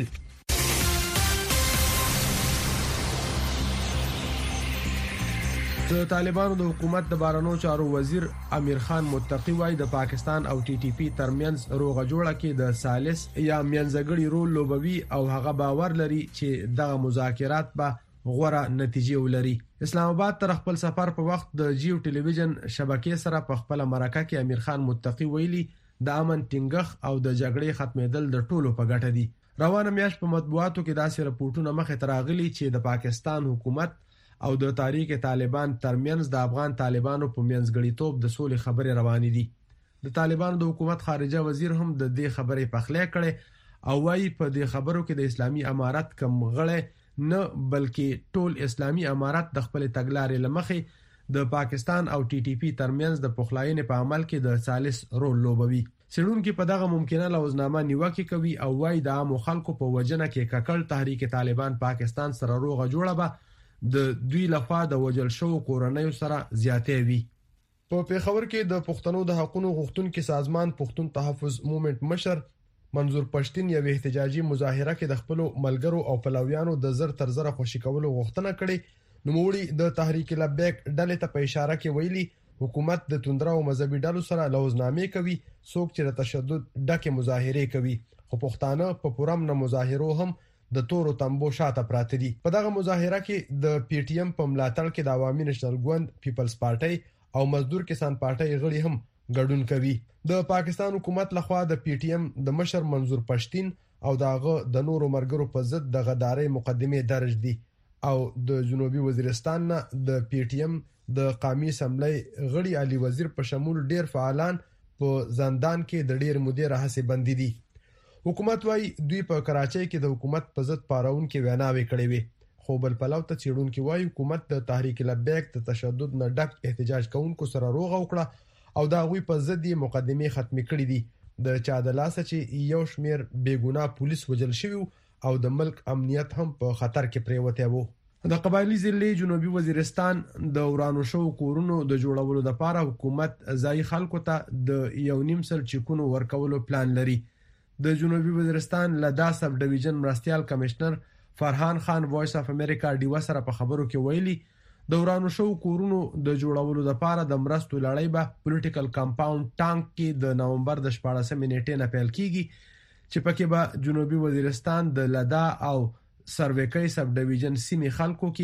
د طالبانو د حکومت د بارانو چارو وزیر امیر خان متقی وای د پاکستان او ټي ټي پی ترمنځ روغه جوړه کې د ثالث یا منځګړي رول لوبوي او هغه باور لري چې دغه مذاکرات به غوړه نتیجه ولري. اسلام آباد تر خپل سفر په وخت د جیو ټلویزیون شبکې سره په خپل مرکه کې امیر خان متقی ویلي د امن ټینګښ او د جګړې ختمېدل د ټولو په ګټه دي. روانه میاشت په مطبوعاتو کې داسې راپورټونه مخې ته راغلي چې د پاکستان حکومت او د تحریک طالبان ترمنځ د افغان طالبانو په منځګړیتوب د سولې خبرې روانې دي. د طالبانو د حکومت خارجه وزیر هم د دې خبرې پخلی کړي او وايي په دې خبرو کې د اسلامي امارت کم غړي نه بلکې ټول اسلامي امارت د خپل تګلارې لمخې د پاکستان او ټي ټي پی ترمنځ د پخلاینې په عمل کې د ثالث رول لوبوي. سړونکو په دغه ممکنه لوزنامه نیوکه کوي او وايي د عام خلکو په وجنه کې ککړ تحریک طالبان پاکستان سره روغه جوړه به د دوی لخوا د وجل شو کورنۍ سره زیاتې وي. په پیښور کې د پښتنو د حقوقو غوښتونکو سازمان پښتون تحفظ موومېنټ مشر منظور پښتين یو احتجاجي مظاهره کې د خپل ملګرو او پلویانو د زر تر زر خوشی کولو غوښتنه کړې. نوموړي د تحریک لبیک ډلې ته په اشاره کې ویلي حکومت د توندرا او مذهبي ډلو سره لوزنامې کوي څوک چې د تشدد ډکه مظاهره کوي خو پښتانه په پورم نه مظاهرو هم د تورو تنبو شاته پراته دي. په دغه مظاهره کې د پی ټی ایم په ملاتړ کې د عوامي نېشنل ګوند پیپلز پارټي او مزدور کسان پارټي غړي هم ګډون کوي. د پاکستان حکومت لخوا د پی ټی ایم د مشر منظور پښتين او دغه د نورو مرګرو په ضد د غداري مقدمه درج دي او د جنوبي وزیرستان نه د پی ټی ایم د قومي اسمبلی غړي علي وزیر په شمول ډیر فعالان په زندان کې د ډیر مودې راهسي بندي دي. حکومت وايي دوی په کراچۍ کې د حکومت په ضد پاراون کې ویناوي کړې وي خو بل پلو ته چیرونکو وايي حکومت د تحریک لبیک د تشدد نه ډک احتجاج کوونکو سره روغه وکړه او دا غوي په ضد مقدمه ختمه کړې دي. د چا د لاس چې یو شمیر بیګونا پولیس وجل شوی او د ملک امنیت هم په خطر کې پریوته وو. د قبایلی ضلع جنوبي وزیرستان د ورانو شو کورونو د جوړولو لپاره حکومت ځای خلکو ته د یو نیم سل چکونو ورکولو پلان لري. د جنوبي وزیرستان لدا سب ډیویژن مرستيال کمشنر فرحان خان وایس اف امریکا ډیوا سره په خبرو کې ویلي د ورانو شو کورونو د جوړولو لپاره د مرستو لړۍ به پولیټیکل کمپاوند ټانک کې د نومبر د شپاړسمې نیټې نه پیل کیږي چې پکې به جنوبي وزیرستان د لدا او سرویکي سب ډیویژن سیمې خلکو کې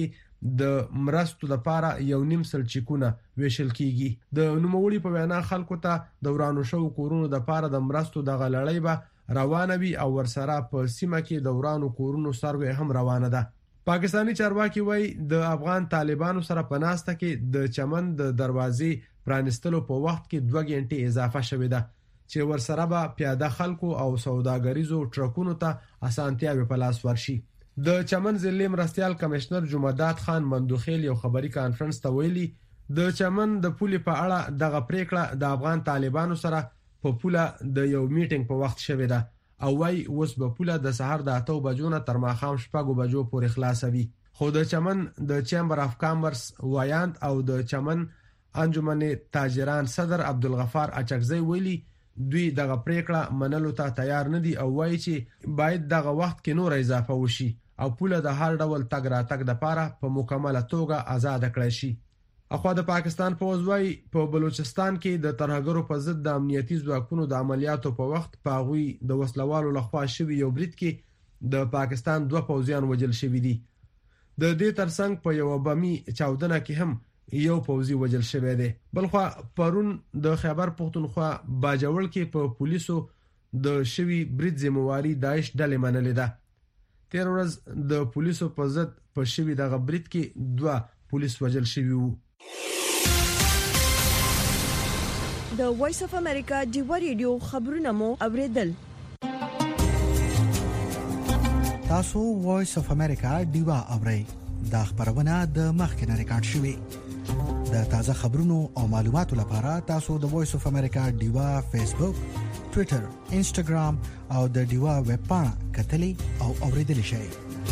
د مرستو لپاره یو نیم سل چیکونه ویشل کیږي. د نوموړي په وینا خلکو ته د ورانو شو کورونو لپاره د مرستو د غلړۍ به روانه وي او ورسره په سیمه کې د ورانو کورونو سروې هم روانه ده. پاکستانی چارواکي وایي د افغان طالبانو سره په ناسته کې د چمن د دروازې پرانستلو په وخت کې دوه غنټې اضافه شوې ده چې ورسره به پیاده خلکو او سوداګریزو ټرکونو ته اسانتیاوي په لاس ورشي. د چمن ضلع مرستيال کمشنر جمعداد خان مندوخیل یو خبري کانفرنس ته ویلي د چمن د پولې په اړه دغه پریکړه د افغان طالبانو سره په پوله د یو میټینګ په وخت شوې ده او وايي اوس په پوله د سحر د اتو بجو نه تر ماښام شپږو بجو پورې خلاصوي. خو د چمن د چیمبر اف کامرس وایانت او د چمن انجمن تاجران صدر عبدالغفار اچکزی ویلي دوی دغه پریکړه منلو ته تیار نه دي او وایي چې باید دغه وخت کې نور اضافه وشي او پوله د هر ډول تګ راتګ لپاره په مکمله توګه آزاد کړی شي. اخوا د پاکستان پوځ وایي په بلوچستان کې د ترهګرو په ضد د امنیتي ځواکونو د عملیاتو په وخت په غوي د وسلوالو لخوا شوی یو برید کې د پاکستان دوه پوځیان وژل شوی دي. د دې ترڅنګ په یو بمي چاودنه کې هم یو پوځي وژل شوی دی. بلخوا پرون د خیبر پختونخوا باجوړ کې په پولیسو د شوی برید ذمہواری داعش ډلې منلې ده. تیر ورځ د پولیسو په ضد په شوی دغه برید کې دوه پولیس وژل شوی وو. د وایس اف امریکا دیو ریډیو خبرونه مو اوریدل. تاسو وایس اف امریکا دیو اورئ دا خبرونه د مخکنه ریکارډ شوی. د تازه خبرونو او معلوماتو لپاره تاسو د وایس اف امریکا دیوا فیسبوک، ټوئیټر، انسټاګرام او د دیوا ویب پاڼه کتلی او اوریدلی شئ.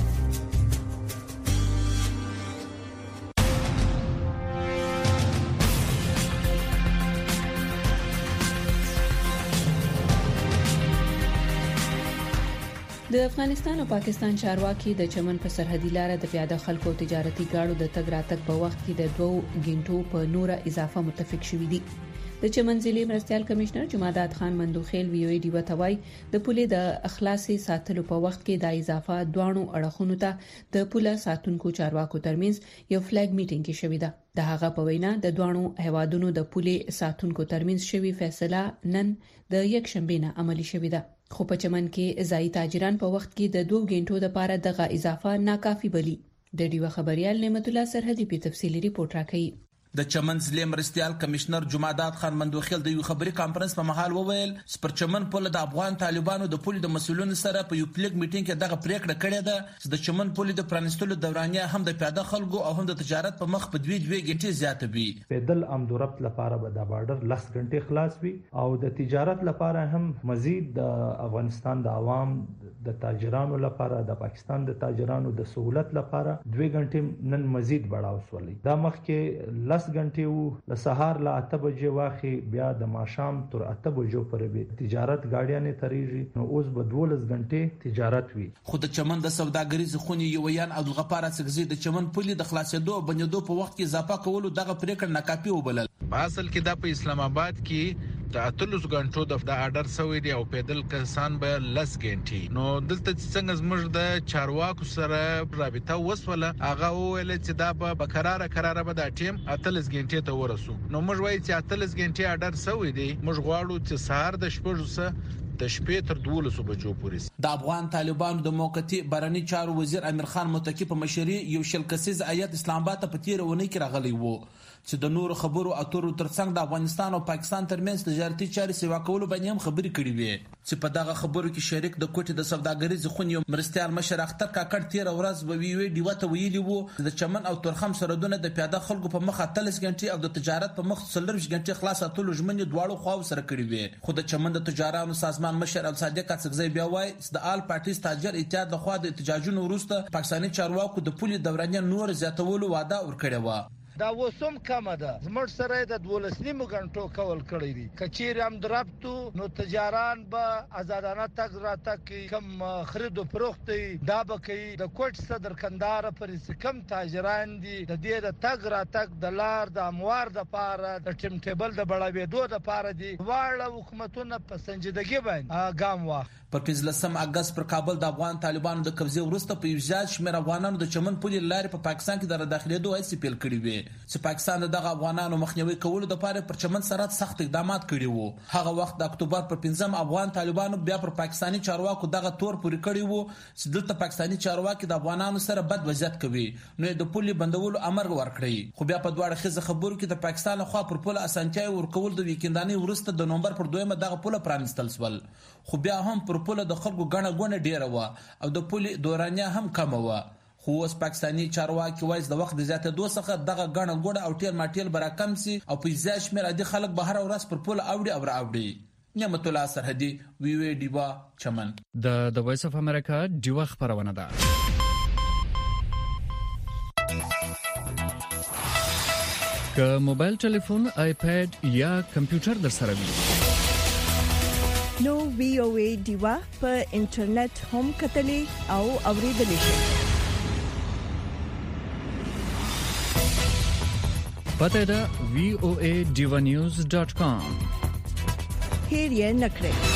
د افغانستان او پاکستان چارواکي د چمن په سرحدي لار د پیاده خلکو تجارتي گاډو د تګ راتګ په وخت کې د دوه غنټو په نوره اضافه متفق شوې دي. د چمن ضلع مرستيال کمشنر جمعداد خان مندوخیل وی او ای ډی وتوای د پولې د اخلاصي ساتلو په وخت کې د اضافه دوانو اړخونو ته د پوله ساتونکو چارواکو ترمنځ یو فلیګ میټینګ کې شوې ده. د هغه په وینا د دوانو هوادونو د پولې ساتونکو ترمنځ شوی فیصله نن د یک شنبه نه عملی شوې ده. خو په چمن کې ځای تاجران په وخت کې د دوه غنټو لپاره دغه اضافه ناکافي بلی. د ډیو خبريال نعمت الله سرحدي په تفصیلی ریپورت راکړي. د چمن ضلع مرستيال کمشنر جمعداد خان مندوخیل د یو خبري کانفرنس په محل وویل سپر چمن پول د افغان طالبانو د پول د مسولونو سره په یو پلیګ میټینګ کې دغه پریکړه کړې ده چې د چمن پول د پرانستلو دورانیه هم د پیاده خلکو او هم د تجارت په مخ په دوی دوی غنټې زیاته وي. پیدل ام دوربت لپاره به د بارډر لس غنټې خلاص وي او د تجارت لپاره هم مزید د افغانستان د عوام د تاجرانو لپاره د پاکستان د تاجرانو د سہولت لپاره دوه غنټې نن مزید بڑاو سولې. دا مخکې لس غنټې وو ل سهار لا اته بجې واخی بیا د ماشام تر اته بجو پورې به تجارت گاډیانې تریږي نو اوس به دولس غنټې تجارت وي. خو د چمن د سوداګریز خونی یویان عبدالغفار اڅکزی د چمن پولی د خلاصېدو او بنیدو په وخت کې اضافه کولو دغه پریکړه ناکافي وبلل. اصل کې د په اسلام آباد کې د اتلس غنټو د آرډر سوی دی او پیدل کسان به لس غنټې نو دلته څنګه زموږ د چارواکو سره رابطه وسوله هغه ویل چې دا به بقراره قراره به د ټیم اتلس غنټې ته ورسو نو موږ وایي چې اتلس غنټې آرډر سوی دی موږ غواړو چې سهار د شپږ سه د شپې تر دولسو بجو پورې. د افغان طالبانو د موقتی بهرنی چارو وزیر امیر خان متکی په مشرۍ یو شل کسیز ایت اسلام آباد ته په تیر ونی کې راغلی وو چې د نور خبرو اترو ترڅنګ د افغانستان او پاکستان ترمنځ تجارتي چارې سیوا کولو باندې هم خبرې کړې وې چې په دغه خبرو کې شریک د کوټې د سوداګریز خونی مرستيال مشر اختر کاکړ تیر ورځ به وی وی دی وته ویلی وو د چمن او ترخم سرودونه د پیاده خلکو په مخ اتلس غنټې او د تجارت په مخ څلور غنټې خلاص اتلو ژمنې دواړو خواو سره کړې وې. خو د چمن د تجارانو سازمان مشر ابو صادق اڅکزی بیا وایي چې د آل پارټیز تاجر اتحاد لخوا د احتجاجونو وروسته پاکستاني چارواکو د پولي دورانیه نور زیاتولو وعده ورکړې و. دا وسوم کم ده. زموږ سره د دولس نیمو غنټو کول کړی دي. کچیر هم درپتو نو تجاران به آزادانه تګ را تک کم خرید او فروخت دا به کوي. د کوټ صدر کندهار پر کم تاجران دي د دې د تګ را تک د لار د اموار د پاره د ټیم ټیبل د بړاوېدو د پاره دي. واړه حکومتونه په سنجیدګي باندې ګام واخلي. پر پنځلسم اگست پر کابل د افغان طالبانو د قبضې وروسته په یو ځای شمېر افغانانو د چمن پولې لارې په پاکستان کې د داخلېدو هڅې پیل کړې وې چې پاکستان دغه افغانانو مخنیوي کولو لپاره پر چمن سرحد سخت اقدامات کړي وو. هغه وخت د اکتوبر پر پنځم افغان طالبانو بیا پر پاکستاني چارواکو دغه تور پورې کړی وو چې دلته پاکستاني چارواکي د افغانانو سره بد وضعیت کوي نو د پولې بندولو امر ورکړي. خو بیا په دواړه خزه خبرو کې د پاکستان خوا پر پوله اسانتیاوي ورکول د ویکندانې وروسته د نومبر پر دویمه دغه پوله پرانستل شول. خو بیا هم پر پوله د خلکو غڼه غونه ډیره و او د پولې دورانیه هم کم و. خو اوس پاکستاني چارواکي وایي د وخت د زیاتېدو څخه دغه غڼه غونه او ټیل ماټیل براکم سي او په ځای شمېر عادي خلک به هر ورځ پر پوله اوړي او راوړي. نعمت الله سرحدي وی وی ډیوا چمن د د وایس اف امریکا ډیوا خبرونه ده. که موبایل ټلیفون آیپاد یا کمپیوټر در سره وي نو وی او ای ډیوا په انټرنیټ هم کتلې او اوریدلې شي. پته ده وی او ای ډیوا نیوز ډاٹ کام. هیر یې نکړئ.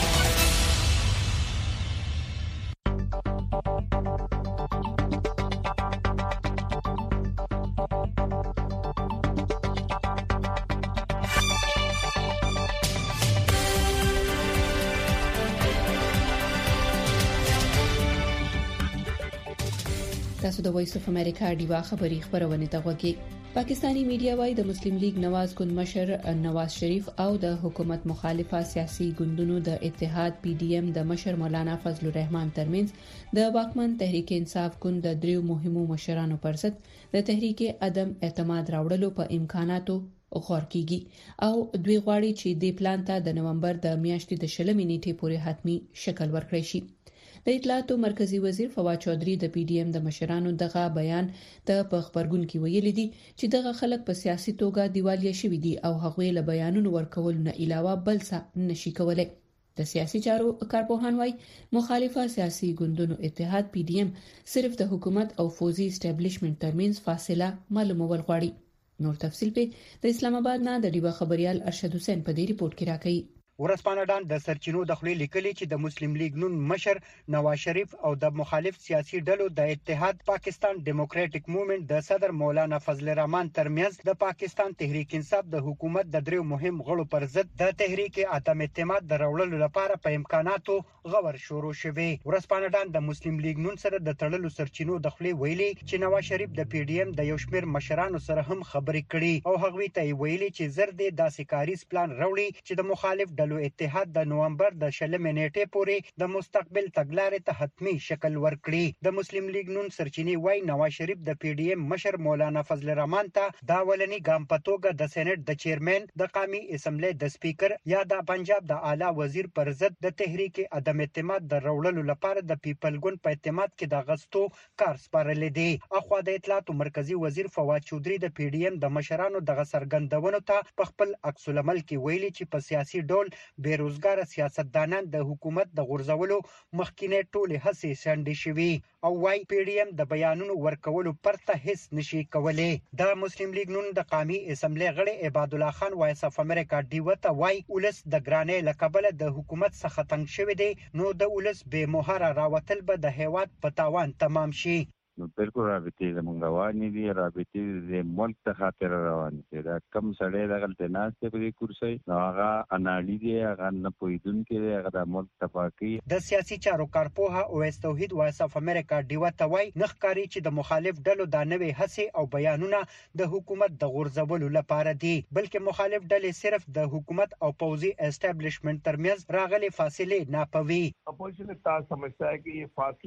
تاسو د وایس اف امریکا ډیوا خبری خبرونه ته غوږی. پاکستانی میډیا وايي د مسلم لیگ نواز ګوند مشر نواز شریف او د حکومت مخالفه سیاسي ګوندونو د اتحاد پی ډی ایم د مشر مولانا فضل الرحمن ترمنځ د واکمن تحریک انصاف ګوند د دریو مهمو مشرانو پر ضد د تحریک عدم اعتماد راوړلو په امکاناتو غور کیږي او دوی غواړي چې د پلان ته د نومبر د میاشتې د شلمې نیټې پورې حتمی شکل ورکړي شي. د اطلاعاتو مرکزی وزیر فواد چودھری د پی ډی ایم د مشرانو دغه بیان ته په خبرګون کې ویلي دي چې دغه خلک په سیاسي توګه دیوالیه شوي دي او هغوی له بیانونو ورکول نه علاوه بل څه نشي کولای. د سیاسي چارو کارپوهان وايي مخالفه سیاسي ګوندونو اتحاد پی ډی ایم صرف د حکومت او فوزي اسټابلیشمنت ترمنځ فاصله معلومول غواړي. نور تفصیل په د اسلام آباد نه د ډیوا خبريال ارشد حسین په دې ریپورت کې راکړي. ورځپاڼه ډان د سرچینو د خپل لیکلي چې د مسلم لیگ نون مشر نواز شریف او د مخالف سیاسي ډلو د اتحاد پاکستان ډیموکراټک موومېنټ د صدر مولانا فضل الرحمن ترمنځ د پاکستان تحریک انصاف د حکومت د دریو مهم غړو پر ضد د تحریک عدم اعتماد د راوړلو لپاره په امکاناتو غور شروع شوه. ورځپاڼه ډان د مسلم لیگ نون سره د تړلو سرچینو د خپل ویلي چې نواز شریف د پی ډی ایم د یو شمېر مشرانو سره هم خبرې کړي او هغوی ته ویلي چې زر دې داسې کاریز پلان راوړي چې د مخالف اتحاد د نومبر د شلمې نیټې پورې د مستقبل تګلارې ته حتمی شکل ورکړي. د مسلم لیگ نون سرچینی وای نواز شریف د پی ډی ایم مشر مولانا فضل الرحمن ته دا ولني ګام پتوګه د سېنات د چیرمن د قومي اسمبلی د سپیکر یا د پنجاب د اعلی وزیر پر ضد د تحریک عدم اعتماد د راوړلو لپاره د پیپل ګوند په اعتماد کې د غستو کار سپارل دي. اخو د اطلاعاتو مرکزی وزیر فواد چودھری د پی ډی ایم د مشرانو د سرګندونو ته په خپل عکس العمل کې ویلي چې په سیاسي ډول بیروزګار سیاستدانان د حکومت د غورځولو مخکینه ټوله هڅې شنډې شوي او وايي پی ډی ایم د بیانونو ورکولو پرته هیڅ نشي کولای. د مسلم لیگ نون د قومي اسمبلی غړي عباد الله خان وایس اف امریکا ډیو ته وايي ولس د ګرانې لقبله د حکومت څخه تنګ شوی دی نو د ولس به مهاره راوتل به د هیواد په تاوان تمام شي. نو بالکل رابطې زمونږ روانې دي رابطې د ملک ته خاطر روانې دي دا کم سړی دغلته ناست په دې کرسي نو هغه انالي دي هغه نه پوهیدونکي دي هغه د ملک تباہ کوي. د سیاسي چارو کارپوه اویس توحید وایس اف امریکا ډیو ته وایي نخکاری چې د مخالف ډلو د نوې هڅې او بیانونه د حکومت د غورځولو لپاره دي بلکې مخالف ډلې صرف د حکومت او پوزي اسټابلیشمنت ترمنځ راغلي فاصله ناپوي. اپوزیشن ته سمجھتا ہے کہ یہ فاصلہ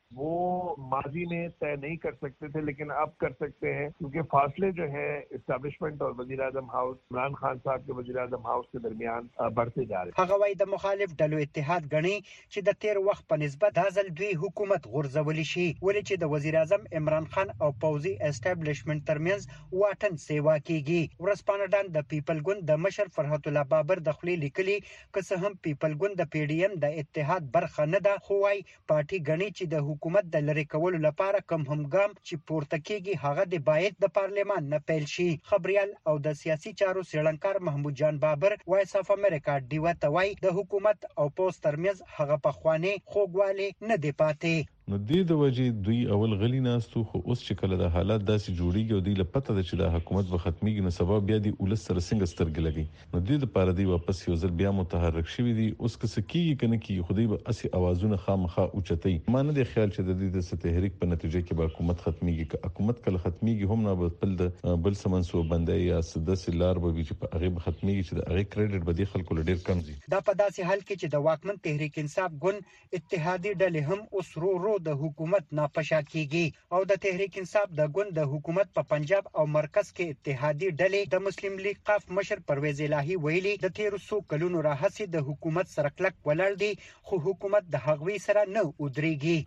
वो माजी में तय नहीं कर सकते थे, लेकिन अब कर सकते हैं क्योंकि फासले जो है एस्टैब्लिशमेंट और वजीर आजम हाउस इमरान खान साहब के वजीर आजम हाउस के दरमियान बढ़ते जा रहे हैं। هغه وايي د مخالف ډلو اتحاد غني چې د تیر وخت په نسبت د ځل دوی حکومت غورځول شي، ولې چې د وزیر اعظم عمران خان او پوزي اسټابلیشمنت ترمنځ واټن سیوا کیږي. ورسپانه ډان د پیپل ګوند د مشر فرحت الله بابر د خلی لیکلي که څه هم پیپل ګوند د پی ډی ایم د اتحاد برخه نه ده، خو وايي پارټي غني چې د حکومت د لری کولو لپاره کم هم ګام چې پورته کیږي هغه د باید د پارلیمان نه پیل شي. خبريال او د سیاسي چارو سیړنکار محمود جان بابر وایس اف امریکا ډیوا ته وایي د حکومت او پوسټ ترمنځ هغه پخوانی خوګواله نه دی پاتې. نو د دې وجې دوی اول غلی ناستو، خو اوس چې کله د حالات داسې جوړیږي او دوی له پته ده چې د حکومت به ختميږي نو سبب بیا دی ولس سره څنګه سترګې لګي، نو د دې لپاره دی واپس یو ځل بیا متحرک شوی دی. اوس که څه کیږي کنه کیږي خو دوی به اسی اوازونه خامخا اوچتای. ما نه دی خیال چې د دې د تحریک په نتیجه کې به حکومت ختميږي. که حکومت کله ختميږي هم نه به بل د بل سمنسو بندي یا سدس لار به چې په هغه ختميږي چې د هغه کریډټ به د خلکو لډیر کم دي. دا په داسې حال کې چې د واکمن تحریک انصاف ګوند اتحادی ډلې هم اوس رو رو د حکومت ناپشا کیږي او د تحریک انصاف د ګوند د حکومت په پنجاب او مرکز کې اتحادی ډلې د مسلم لیگ قاف مشر پرویز الهی ویلي د تیر څو کلونو راهسي د حکومت سره کلک ولاړ دي، خو حکومت د هغوی سره نه ودرېږي.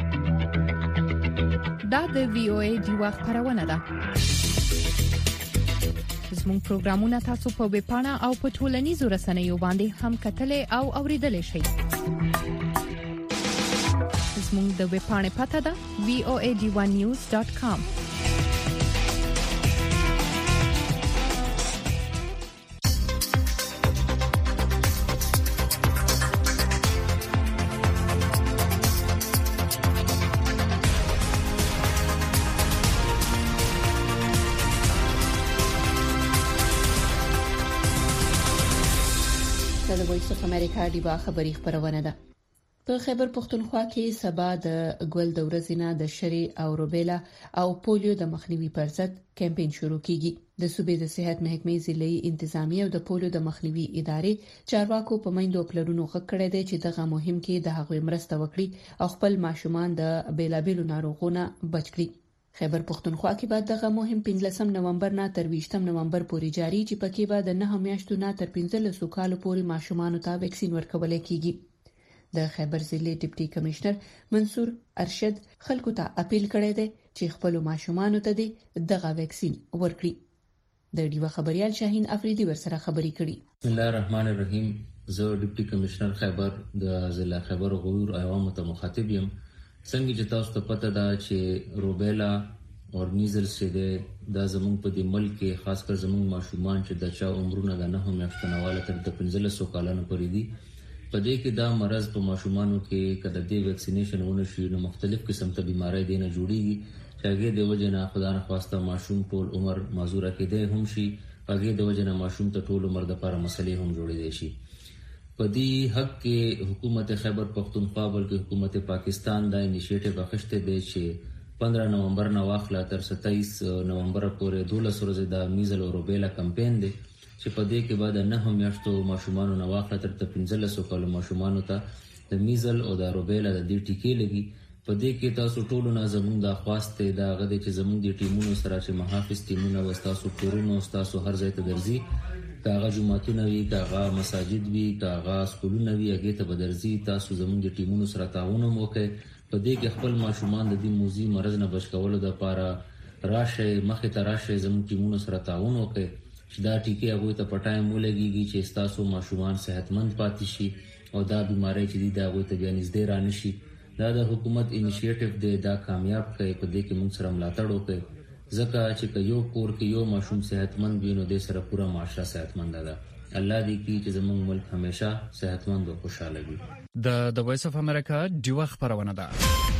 دا د وی او ای دی وخت خبرونه ده. زموږ پروګرامونه تاسو په ویب پاڼه او په ټولنیزو رسنیو باندې هم کتلې او اوریدلې شئ. زموږ د ویب پاڼې پته ده وی او ای ډی ون نیوز ډاټ کام. د وایس اف امریکا دی با خبری خبرونه ده. په خیبر پختونخوا کې سبا د ګل د ورځې نه د شری او روبیلا او پولیو د مخنیوي پر ضد کمپاین شروع کیږي. د صوبې د صحت محکمې ضلعي انتظامیه او د پولیو د مخنیوي ادارې چارواکو په میندو پلرونو غږ کړی دی چې دغه مهم کې د هغوی مرسته وکړي او خپل ماشومان د بیلابیلو ناروغونو بچ کړي. خیبر پختونخوا کې بعد دغه مهم پنځلسم نومبر نه تر ویشتم نومبر پورې جاری چې پکې به د نه میاشتو نه تر پنځلسو کالو پورې ماشومان ته ویکسین ورکول کیږي. د خیبر ضلع ډیپټي کمشنر منصور ارشد خلکو ته اپیل کړی دی چې خپل ماشومان ته دغه ویکسین ورکړي. د ډیوا خبريال شاهین افریدي ورسره خبري کړي. بسم الله الرحمن الرحیم. زه ډیپټي کمشنر خیبر د ضلع خیبر غور عوامو ته مخاطب یم. څنګه چې تاسو ته پته ده چې روبیلا او میزلز چې د زمونږ په دې ملک کې خاص کر زمونږ ماشومان چې د چا عمرونه د نه میاشتو نه والا تر د پنځلسو کالونو پورې دي، په دې کې دا مرض په ماشومانو کې کله د ویکسینیشن ونه شي نو مختلف قسم ته بیماری دینه جوړیږي چې هغه د وجه نه خدای نه خواسته ماشوم ټول عمر معذوره کېده هم شي، هغه د وجه نه ماشوم ته ټول عمر د لپاره مسلې هم جوړې شي. په دې حق کې حکومت خیبر پختونخوا بلکې حکومت پاکستان دا انیشیټیو اخیسته دی چې پندرہ نومبر نه واخله تر ستایس نومبر پورې دولس ورځې د میزل او روبیلا کمپاین دی چې په دې کې بعد نه میاشتو ماشومان نه واخله تر پنځلسو کالو ماشومان ته د میزل او د روبیلا د دې ټیکې لګي. په دې کې تاسو ټول نه زموږ د خواسته دا غوډه چې زموږ د ټیمونو سره چې محافظ ټیمونه وستاسو کورونو تاسو هر ځای ته درځي، کاغه جمعهتون وی کاغه مساجد وی کاغه سکولونه وی هغه ته بدرځي، تاسو زموږ د ټیمونو سره تعاون وکړئ. په دې کې خپل ماشومان د دې موزي مرز نه بچ کولو لپاره راشه مخه ته راشه زموږ ټیمونو سره تعاون وکړئ چې دا ټیکې هغه ته پټایم ولګيږي چې تاسو ماشومان صحتمند پاتې شي او دا بیماری چې دا هغه ته بیا نږدې رانه شي. دا د حکومت انیشیټیو دی، دا کامیاب کړي. په دې کې موږ سره ملاتړ وکړي ځکه چې یو کور کې یو ماشوم صحتمند وي نو د سره پورا معاشره صحتمند ده. الله دې کی چې زموږ ملک همیشه صحتمند او خوشاله وي. د د وایس اف امریکا ډیوا خبرونه ده.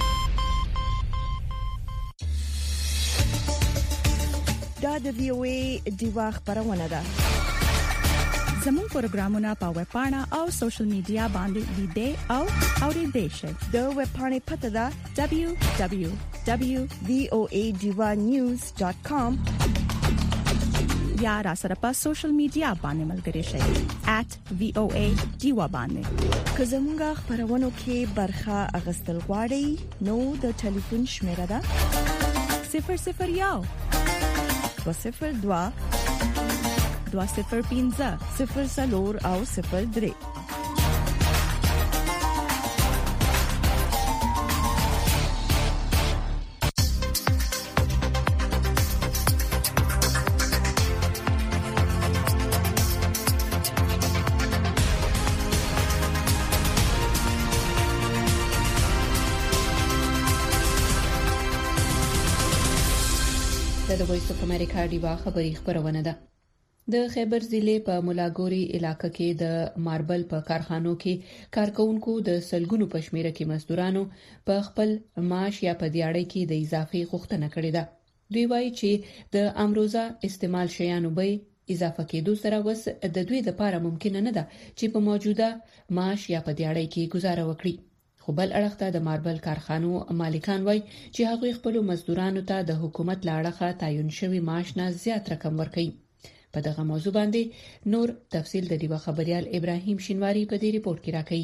دا د وی او ای ډیوا خبرونه ده. زموږ پروګرامونه په ویب پاڼه او سوشل میډیا باندې لیدئ او اوریدئ شئ. د ویب پاڼې پته ده دبليو دبليو دبليو ډاٹ وی او ای ډی ون نیوز ډاٹ کام. یا را سره په سوشل میډیا باندې ملګري شئ at v o a diva باندې. که زموږ خبرونو کې برخه اغستل غواړئ نو د ټلیفون شمیره ده صفر صفر یو دو صفر دوا دو صفر پنځه صفر څلور او صفر درې. د وایس اف امریکا دیوا خبری خبرونه ده. د خیبر ضلع په ملاګوري علاقې کې د ماربل په کارخانو کې کارکونکو د سلګونو پښمیره کې مزدورانو په خپل معاش یا په دیاړي کې د اضافي غوښتنه کړې ده. دوی وایي چې د امروزه استعمال شیانو به اضافه کېدو سره وس د دوی لپاره ممکن نه ده چې په موجوده معاش یا په دیاړي کې گزاره وکړي. خو بل اړخته د ماربل کارخانو مالکان وای چې هغوی خپل مزدورانو ته د حکومت لاړه تعین شوی معاش نه زیات رقم ورکړي. په دغه موضوع باندې نور تفصیل د دیو خبريال ابراهیم شینواری په دې ریپورت کې راکړي.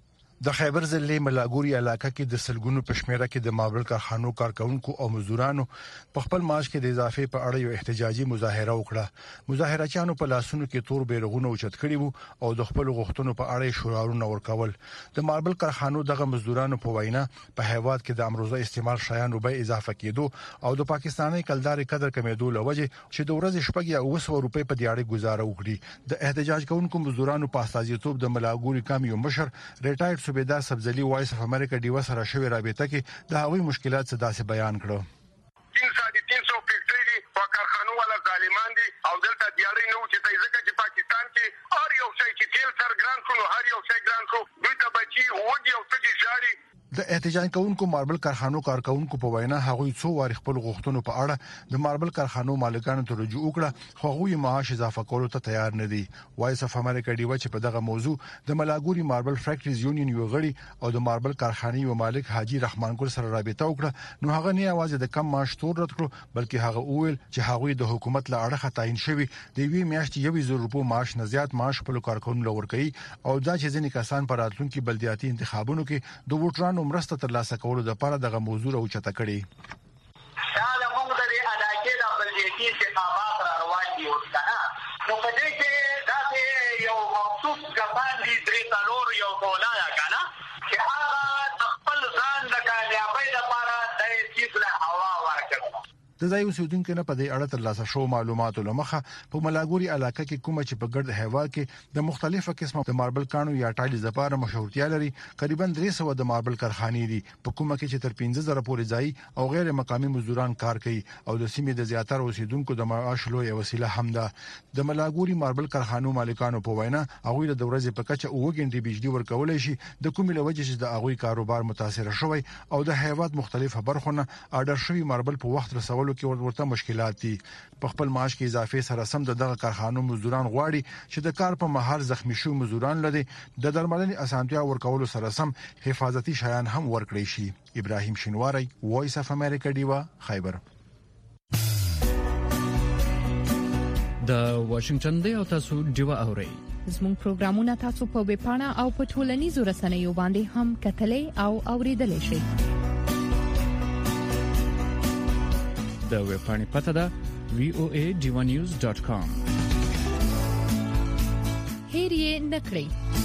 د خیبر ضلع ملاګوري علاقې کې د سلګونو پښمیره کې د ماربل کارخانو کارکونکو او مزدورانو په خپل معاش کې د اضافه په اړه یو احتجاجي مظاهره وکړه. مظاهرچیانو په لاسونو کې تور بیرغونه اوچت کړي وو او د خپل غوښتنو په اړه شعارونه ورکول. د ماربل کارخانو دغه مزدورانو په وینا په هیواد کې د امروزه استعمال شیانو به اضافه کېدو او د پاکستاني کلداري قدر کمیدو لوجه چې د ورځې شپږ یا اوه سوه روپۍ په دیاړي گزاره وکړي. د احتجاج کوونکو مزدورانو په استازیتوب د ملاګوري کامیو مشر ریټایرډ صوبیدار سبزلی وایس اف امریکا دیوا سره شوی رابطه کې د هغوی مشکلات څه داسې بیان کړو. تین ساده تین سو فیکټری په کارخانو ولا ظالمان دي او دلته دیاري نو چې ځکه چې پاکستان کې هر یو شی چې تیل سر ګران شو هر یو شی ګران شو دوی ته بچي وږي او څه جاري. د احتجاج کوونکو ماربل کارخانو کارکونکو په وینا هغوی څو وار خپل غوښتنو په اړه د ماربل کارخانو مالکانو ته رجوع وکړه خو هغوی معاش اضافه کولو ته تیار نه دي. وایس اف امریکا دیوا چې په دغه موضوع د ملاګوري ماربل فیکټریز یونین یو غړي او د ماربل کارخانې یو مالک حاجی رحمان ګل سره رابطه وکړه نو هغه نه اواز د کم معاش تور رد کړو بلکې هغه وویل چې هغوی د حکومت له اړخه تعین شوی د وی میاشتې یو زر روپو معاش نه زیات معاش په کارکونکو لور کوي او دا چې ځینې کسان په راتلونکي بلدیاتي انتخابونو کې د ووټرانو مرسته ترلاسه کولو لپاره دغه موضوع راوچته کړي. دا د موږ د علاقې د بلدیاتي انتخابات را روان دي ورته نو په دې کې دا یو مخصوص کسان دي درې څلور یو کولا یا کنه چې هغه خپل ځان د کامیابی لپاره د هیڅ له هوا ورکړي. د ځای اوسیدونکو نه په دې اړه ترلاسه شو معلوماتو لمخه په ملاګوري علاقې کې کومه چې په ګرد هیواد کې د مختلفو قسمه د ماربل کانو یا ټایلز لپاره مشهورتیا لري. تقریبا درې سوه د ماربل کارخانې دي په کومه کې چې تر پنځه زره پورې ځای او غیر مقامي مزدوران کار کوي او د سیمې د زیاتره اوسیدونکو د معاش لوی وسیله هم ده. د ملاګوري ماربل کارخانو مالکانو په وینا هغه د ورځې په کچه اوه غنټې بجلی ورکول شي د کومې لوجه چې د هغه کاروبار متاثر شوی او د هیواد مختلفه برخونه اډر شوی ماربل په وخت رسولو کې ورته مشکلات دي. په خپل معاش کې اضافه سره سم دغه کارخانو مزدوران غواړي چې د کار په مهال زخمی شو مزدوران لدی د درملنې اسانتیا ورکول سره سم حفاظتي شیان هم ورکړي شي. ابراهیم شینواری وایس اف امریکا دیوا خیبر. د واشنگټن دی او تاسو دیوا اورئ. زموږ پروګرامونه تاسو په ویب پاڼه او په ټولنیزو رسنیو باندې هم کتلې او اوریدلې شئ. د ویب پاڼې پته ده v o a diva news dot com. هیر یې نکړئ.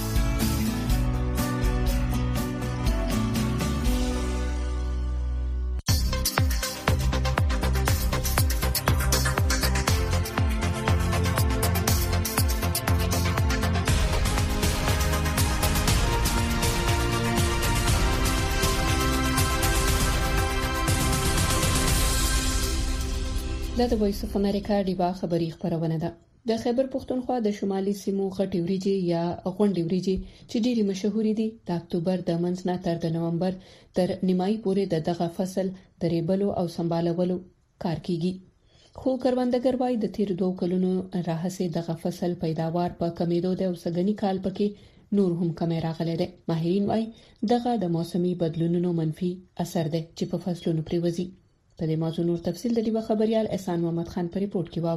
دا د وایس اف امریکا دیوا خبری خبرونه ده. د خیبر پښتونخوا د شمالي سیمو غټي وریجي یا غونډي وریجي چې ډېری مشهوري دي د اکتوبر د منځ نه تر د نومبر تر نیمایي پورې د دغه فصل د ریبلو او سمبالولو کار کیږي. خو کروندګر وايي د تیر دوه کلونو راهسې دغه فصل پیداوار په کمیدو د اوسګنی کال پکې نور هم کمی راغلی دی. ماهرین وايي دغه د موسمي بدلونونو منفي اثر دی چې په فصلونو پریوزي. په دې موضوع نور تفصیل د دیو خبريال احسان محمد خان په ریپورت کې واوري.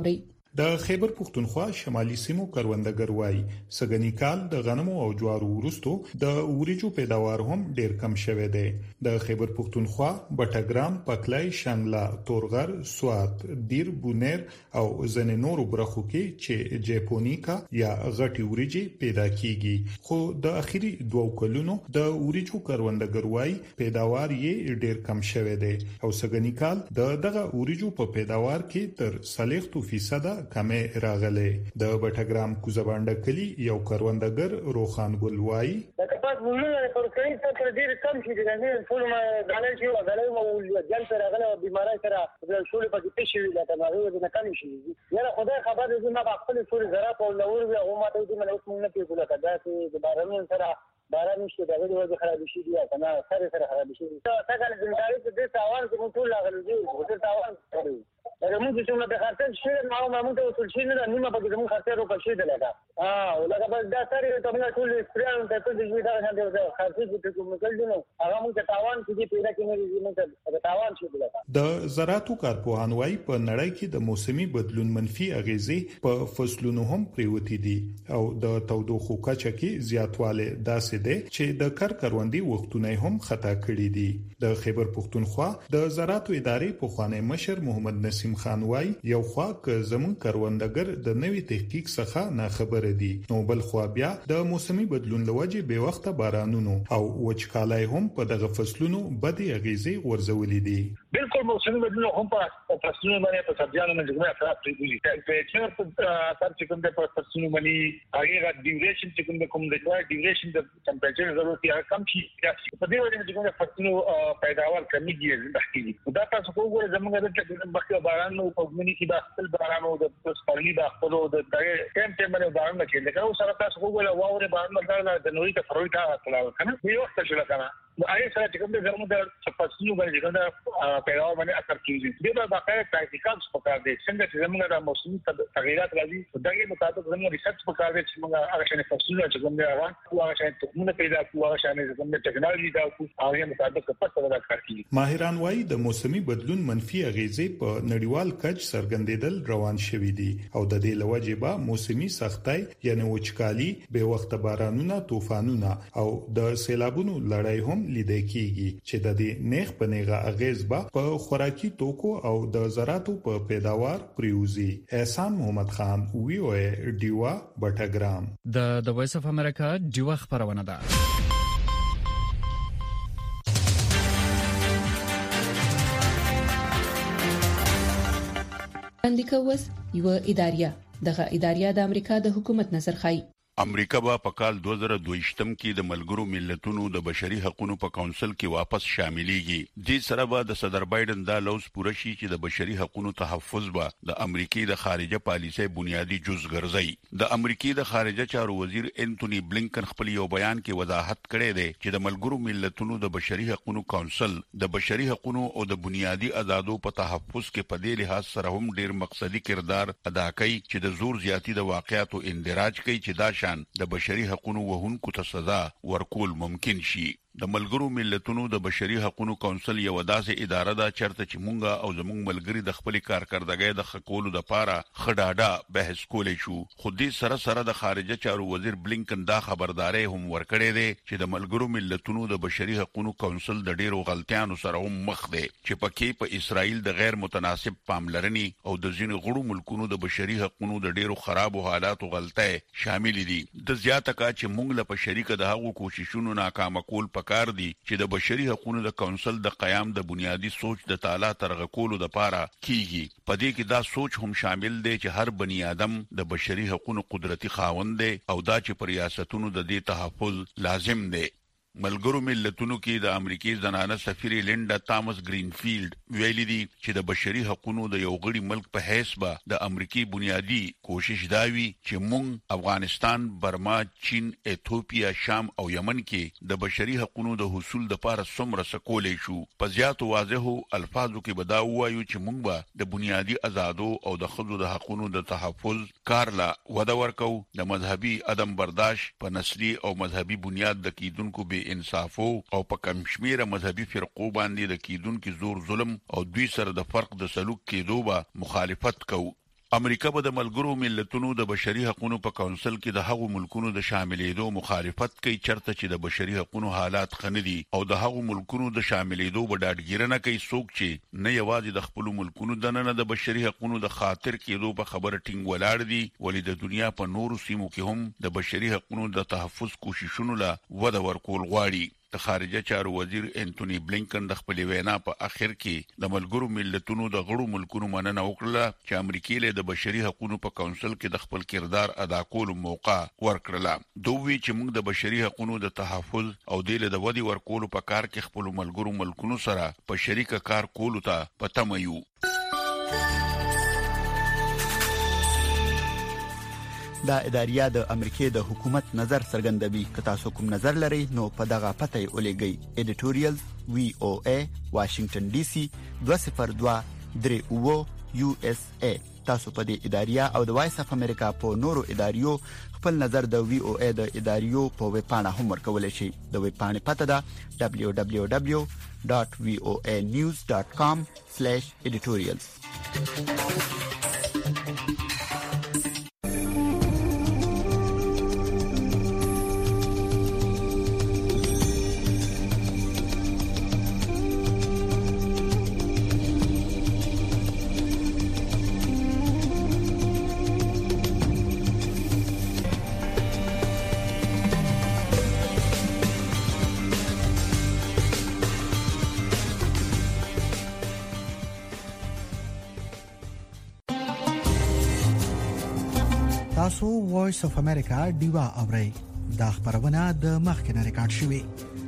د خیبر پختونخوا شمالي سیمو کروندګر وایي سګنی کال د غنمو او جوارو ورستو د وریجو پیداوار هم ډیر کم شوه دی. د خیبر پختونخوا بټګرام، پکلای، شانګلا، تورغر، سوات، دیر، بونیر او ځنې نورو برخو کې چې جیپونیکا یا غټي وریجې پیدا کیږي، خو د اخیری دوو کلونو د وریجو کروندګر وایي پیداوار یې ډیر کم شوه دی او سګنی کال د دغه وریجو په پیداوار کې تر څلوېښت فیصد کمې راغلې. د بټګرام کوزبانډه کلی یو کروندګر روخان ګل وایي د کپاس ولونه پر کړي ته ډیر کم شي د نه ټول ما غلې شي او غلې مو جل سره غلې او بیماری سره د شولې په کې شي دا تمارو د کم شي. یاره خدای خبر دې ما خپل سوري زرا په لور وي او ما ته دې مله اوس مونږ نه پیګوله کدا چې د بارانو سره باران نشته دغه د وجه خراب شي دی کنه سره سره خراب شي. څنګه د ځمکاري څخه د تاوان کوم ټول لاغلي دي او د تاوان کوي. موږ چې څنګه د خاطر شي نو موږ ته وصول شي نه نیمه په دې موږ خاطر او پښې ده لګا. ها ولګا بس دا سره ته موږ ټول سپریان ته ته دې دا نه دی خاطر چې کوم کول دي نو هغه موږ ته تاوان کې پیدا کېږي موږ ته تاوان شي لګا. د زراعتو کارپوهان وايي په نړۍ کې د موسمي بدلون منفي اغیزې په فصلونو هم پریوتی دي او د تودوخو کچه کې زیاتواله داسې ده چې د کار کروندې وختونه هم خطا کړي دي. د خیبر پختونخوا د زراعتو ادارې په خوانې مشر محمد نسیم خان وايي یو خوا ک زمون کروندګر د نوې تحقیق څخه نه خبر دي نو بل خوا بیا د موسمي بدلون لوجه به وخت بارانونو او وچکالای هم په دغه فصلونو بدې اغیزې ورزولې دي. بالکل موسمي بدلون هم په فصلونو باندې په سبزیانو باندې کومه اثر پرېږدي. ټمپریچر په اثر چې کوم د فصلونو باندې هغه ډیوریشن چې کوم د کوم د ډیوریشن د ټمپریچر ضرورت یې کم شي. په دې وجه چې کوم فصلونو پیداوار کمیږي ځکه دا تاسو وګورئ زموږ د مخکې باران نو په منی کې د خپل باران او د سپرلی د خپل او د ټیم ټیم باندې باران کې لکه اوس سره تاسو وګورئ واورې باران مګر د نوې ته فروي ته تلاو کنه یو وخت شو کنه آی سره چې کوم د زموږ د فصلونو باندې کوم د پیداوار باندې اثر کوي. دې په واقعي پریکټیکلز پکار دي څنګه چې زموږ د موسمي تغیرات راځي دغه مطابق زموږ ریسرچ پکار دي چې موږ هغه شنه فصلونه چې کوم دی هغه هغه شنه تخمونه پیدا کوو هغه شنه کوم د ټکنالوژي دا کوو هغه مطابق پته ودا کوي. ماهران وايي د موسمي بدلون منفي اغیزې په نړیوال کچ څرګندېدل روان شوي دي او د دې لوجه به موسمي سختۍ یعنی وچکالي به وخت بارانونه طوفانونه او د سیلابونو لړۍ هم لیدل کیږي چې د دې نیغ په نیغه اغیز به په خوراکي توکو او د زراعتو په پیداوار پریوزي. احسان محمد خان وی او ای ډیوا بټګرام. د د وایس اف امریکا ډیوا خبرونه ده. اندیکوس یو اداریه دغه اداریه د امریکا د حکومت نظر خای امریکا به په کال دوه زره دوه کې د ملګرو ملتونو د بشري حقوقو په کونسل کې واپس شاملېږي. د سره به د صدر بایدن دا لوز پوره شي چې د بشري حقوقو تحفظ به د امریکای د خارجه پالیسۍ بنیادی جزء ګرځي. د امریکای د خارجه چارو وزیر انټونی بلینکن خپل یو بیان کې وضاحت کړی دی چې د ملګرو ملتونو د بشري حقوقو کونسل د بشري حقوقو او د بنیادی آزادو په تحفظ کې په دې لحاظ سره هم ډیر مقصدی کردار ادا کوي چې د زور زیاتی د واقعیاتو اندراج کوي چې دا د بشري حقوقو وهونکو ته سزا ورکول ممکن شي. د ملګرو ملتونو د بشري حقوقو کونسل یو داسې اداره ده چرته چې مونږه او زموږ ملګری د خپل کارکردګۍ د خکولو لپاره خډاډه بحث کولای شو. خو دې سره سره د خارجه چارو وزیر بلینکن دا خبرداري هم ورکړې ده چې د ملګرو ملتونو د بشري حقوقو کونسل د ډیرو غلطیانو سره هم مخ ده چې پکې په اسرائیل د غیر متناسب پاملرني او د ځینو غړو ملکونو د بشري حقوقو د ډیرو خرابو حالاتو غلطۍ شامل دي. د زیاته کا چې مونږ له شریک د هغو کوششونو ناکام کول کار دي چې د بشري حقوقو د کونسل د قیام د بنیادی سوچ د تعالی ترغه کولو د پاره کیږي. په دې کې دا سوچ هم شامل دی چې هر بنی آدم د بشري حقوقو قدرتي خاوند دی او دا چې پر ریاستونو د دې تحفظ لازم دی. ملګرو ملتونو کې د امریکای زنانه سفیر لینډا تامس گرینفیلد ویلي دي چې د بشري حقوقو د یو غړي ملک په حیث به د امریکای بنیادی کوشش داوي چې مونږ افغانستان، برما، چین، ایتھوپیا، شام او یمن کې د بشري حقوقو د حصول لپاره څومره سکولې شو. په زیاتو واضحو الفاظو کې به دا وایو چې مونږ به د بنیادی آزادو او د خځو د حقوقو د تحفظ کار لا وده ورکو. د مذهبي عدم برداشت په نسلي او مذهبي بنیاد د کیدونکو به انصافو او په کم شمیره مذهبي فرقو باندې د کیدونکو زور ظلم او دوی سره د فرق د سلوک کېدو به مخالفت کوو. امریکا به د ملګرو ملتونو د بشري حقوقو په کونسل کې د هغو ملکونو د شاملېدو مخالفت کوي چرته چې د بشري حقوقو حالات خندي او د هغو ملکونو د شاملېدو بډاډګیرنه کوي څوک چې نه یوازې د خپل ملکونو د نن د بشري حقوقو د خاطر کېدو په خبره ټینګ ولاړ دي ولې د دنیا په نورو سیمو کې هم د بشري حقوقو د تحفظ کوششونو لا وده ورکول غواړي. د خارجه چارو وزیر انټونی بلینکن د خپل وینا په اخر کې د ملګرو ملتونو د غړو ملکونو مننه وکړه چې امریکا له د بشري حقوقو په کونسل کې د خپل کردار ادا کولو موقع ورکړه. دوی چې موږ د بشري حقوقو د تحفظ او د ودی ورکولو په کار کې خپل ملګرو ملکونو سره په شریکه کار کولو ته پته یو. دا اداریه د امریکای د حکومت نظر څرګندوي. که تاسو کوم نظر لرئ نو په دغه پته ولېږئ. ایډیټوریال وی او ای واشنگټن ډي سي دوه صفر دوه درې اوه یو اس ای. تاسو په دې اداریه او د وایس اف امریکا په نورو اداریو خپل نظر د وی او ای د اداریو په ویب پاڼه هم ورکولای شئ. د ویب پاڼې پته ده دبليو دبليو دبليو ډاټ وی او ای نیوز ډاټ کام سلیش ایډیټوریالز. تاسو وایس اف امریکا ډیوا اورئ. دا خبرونه د مخکنه ریکارډ شوې.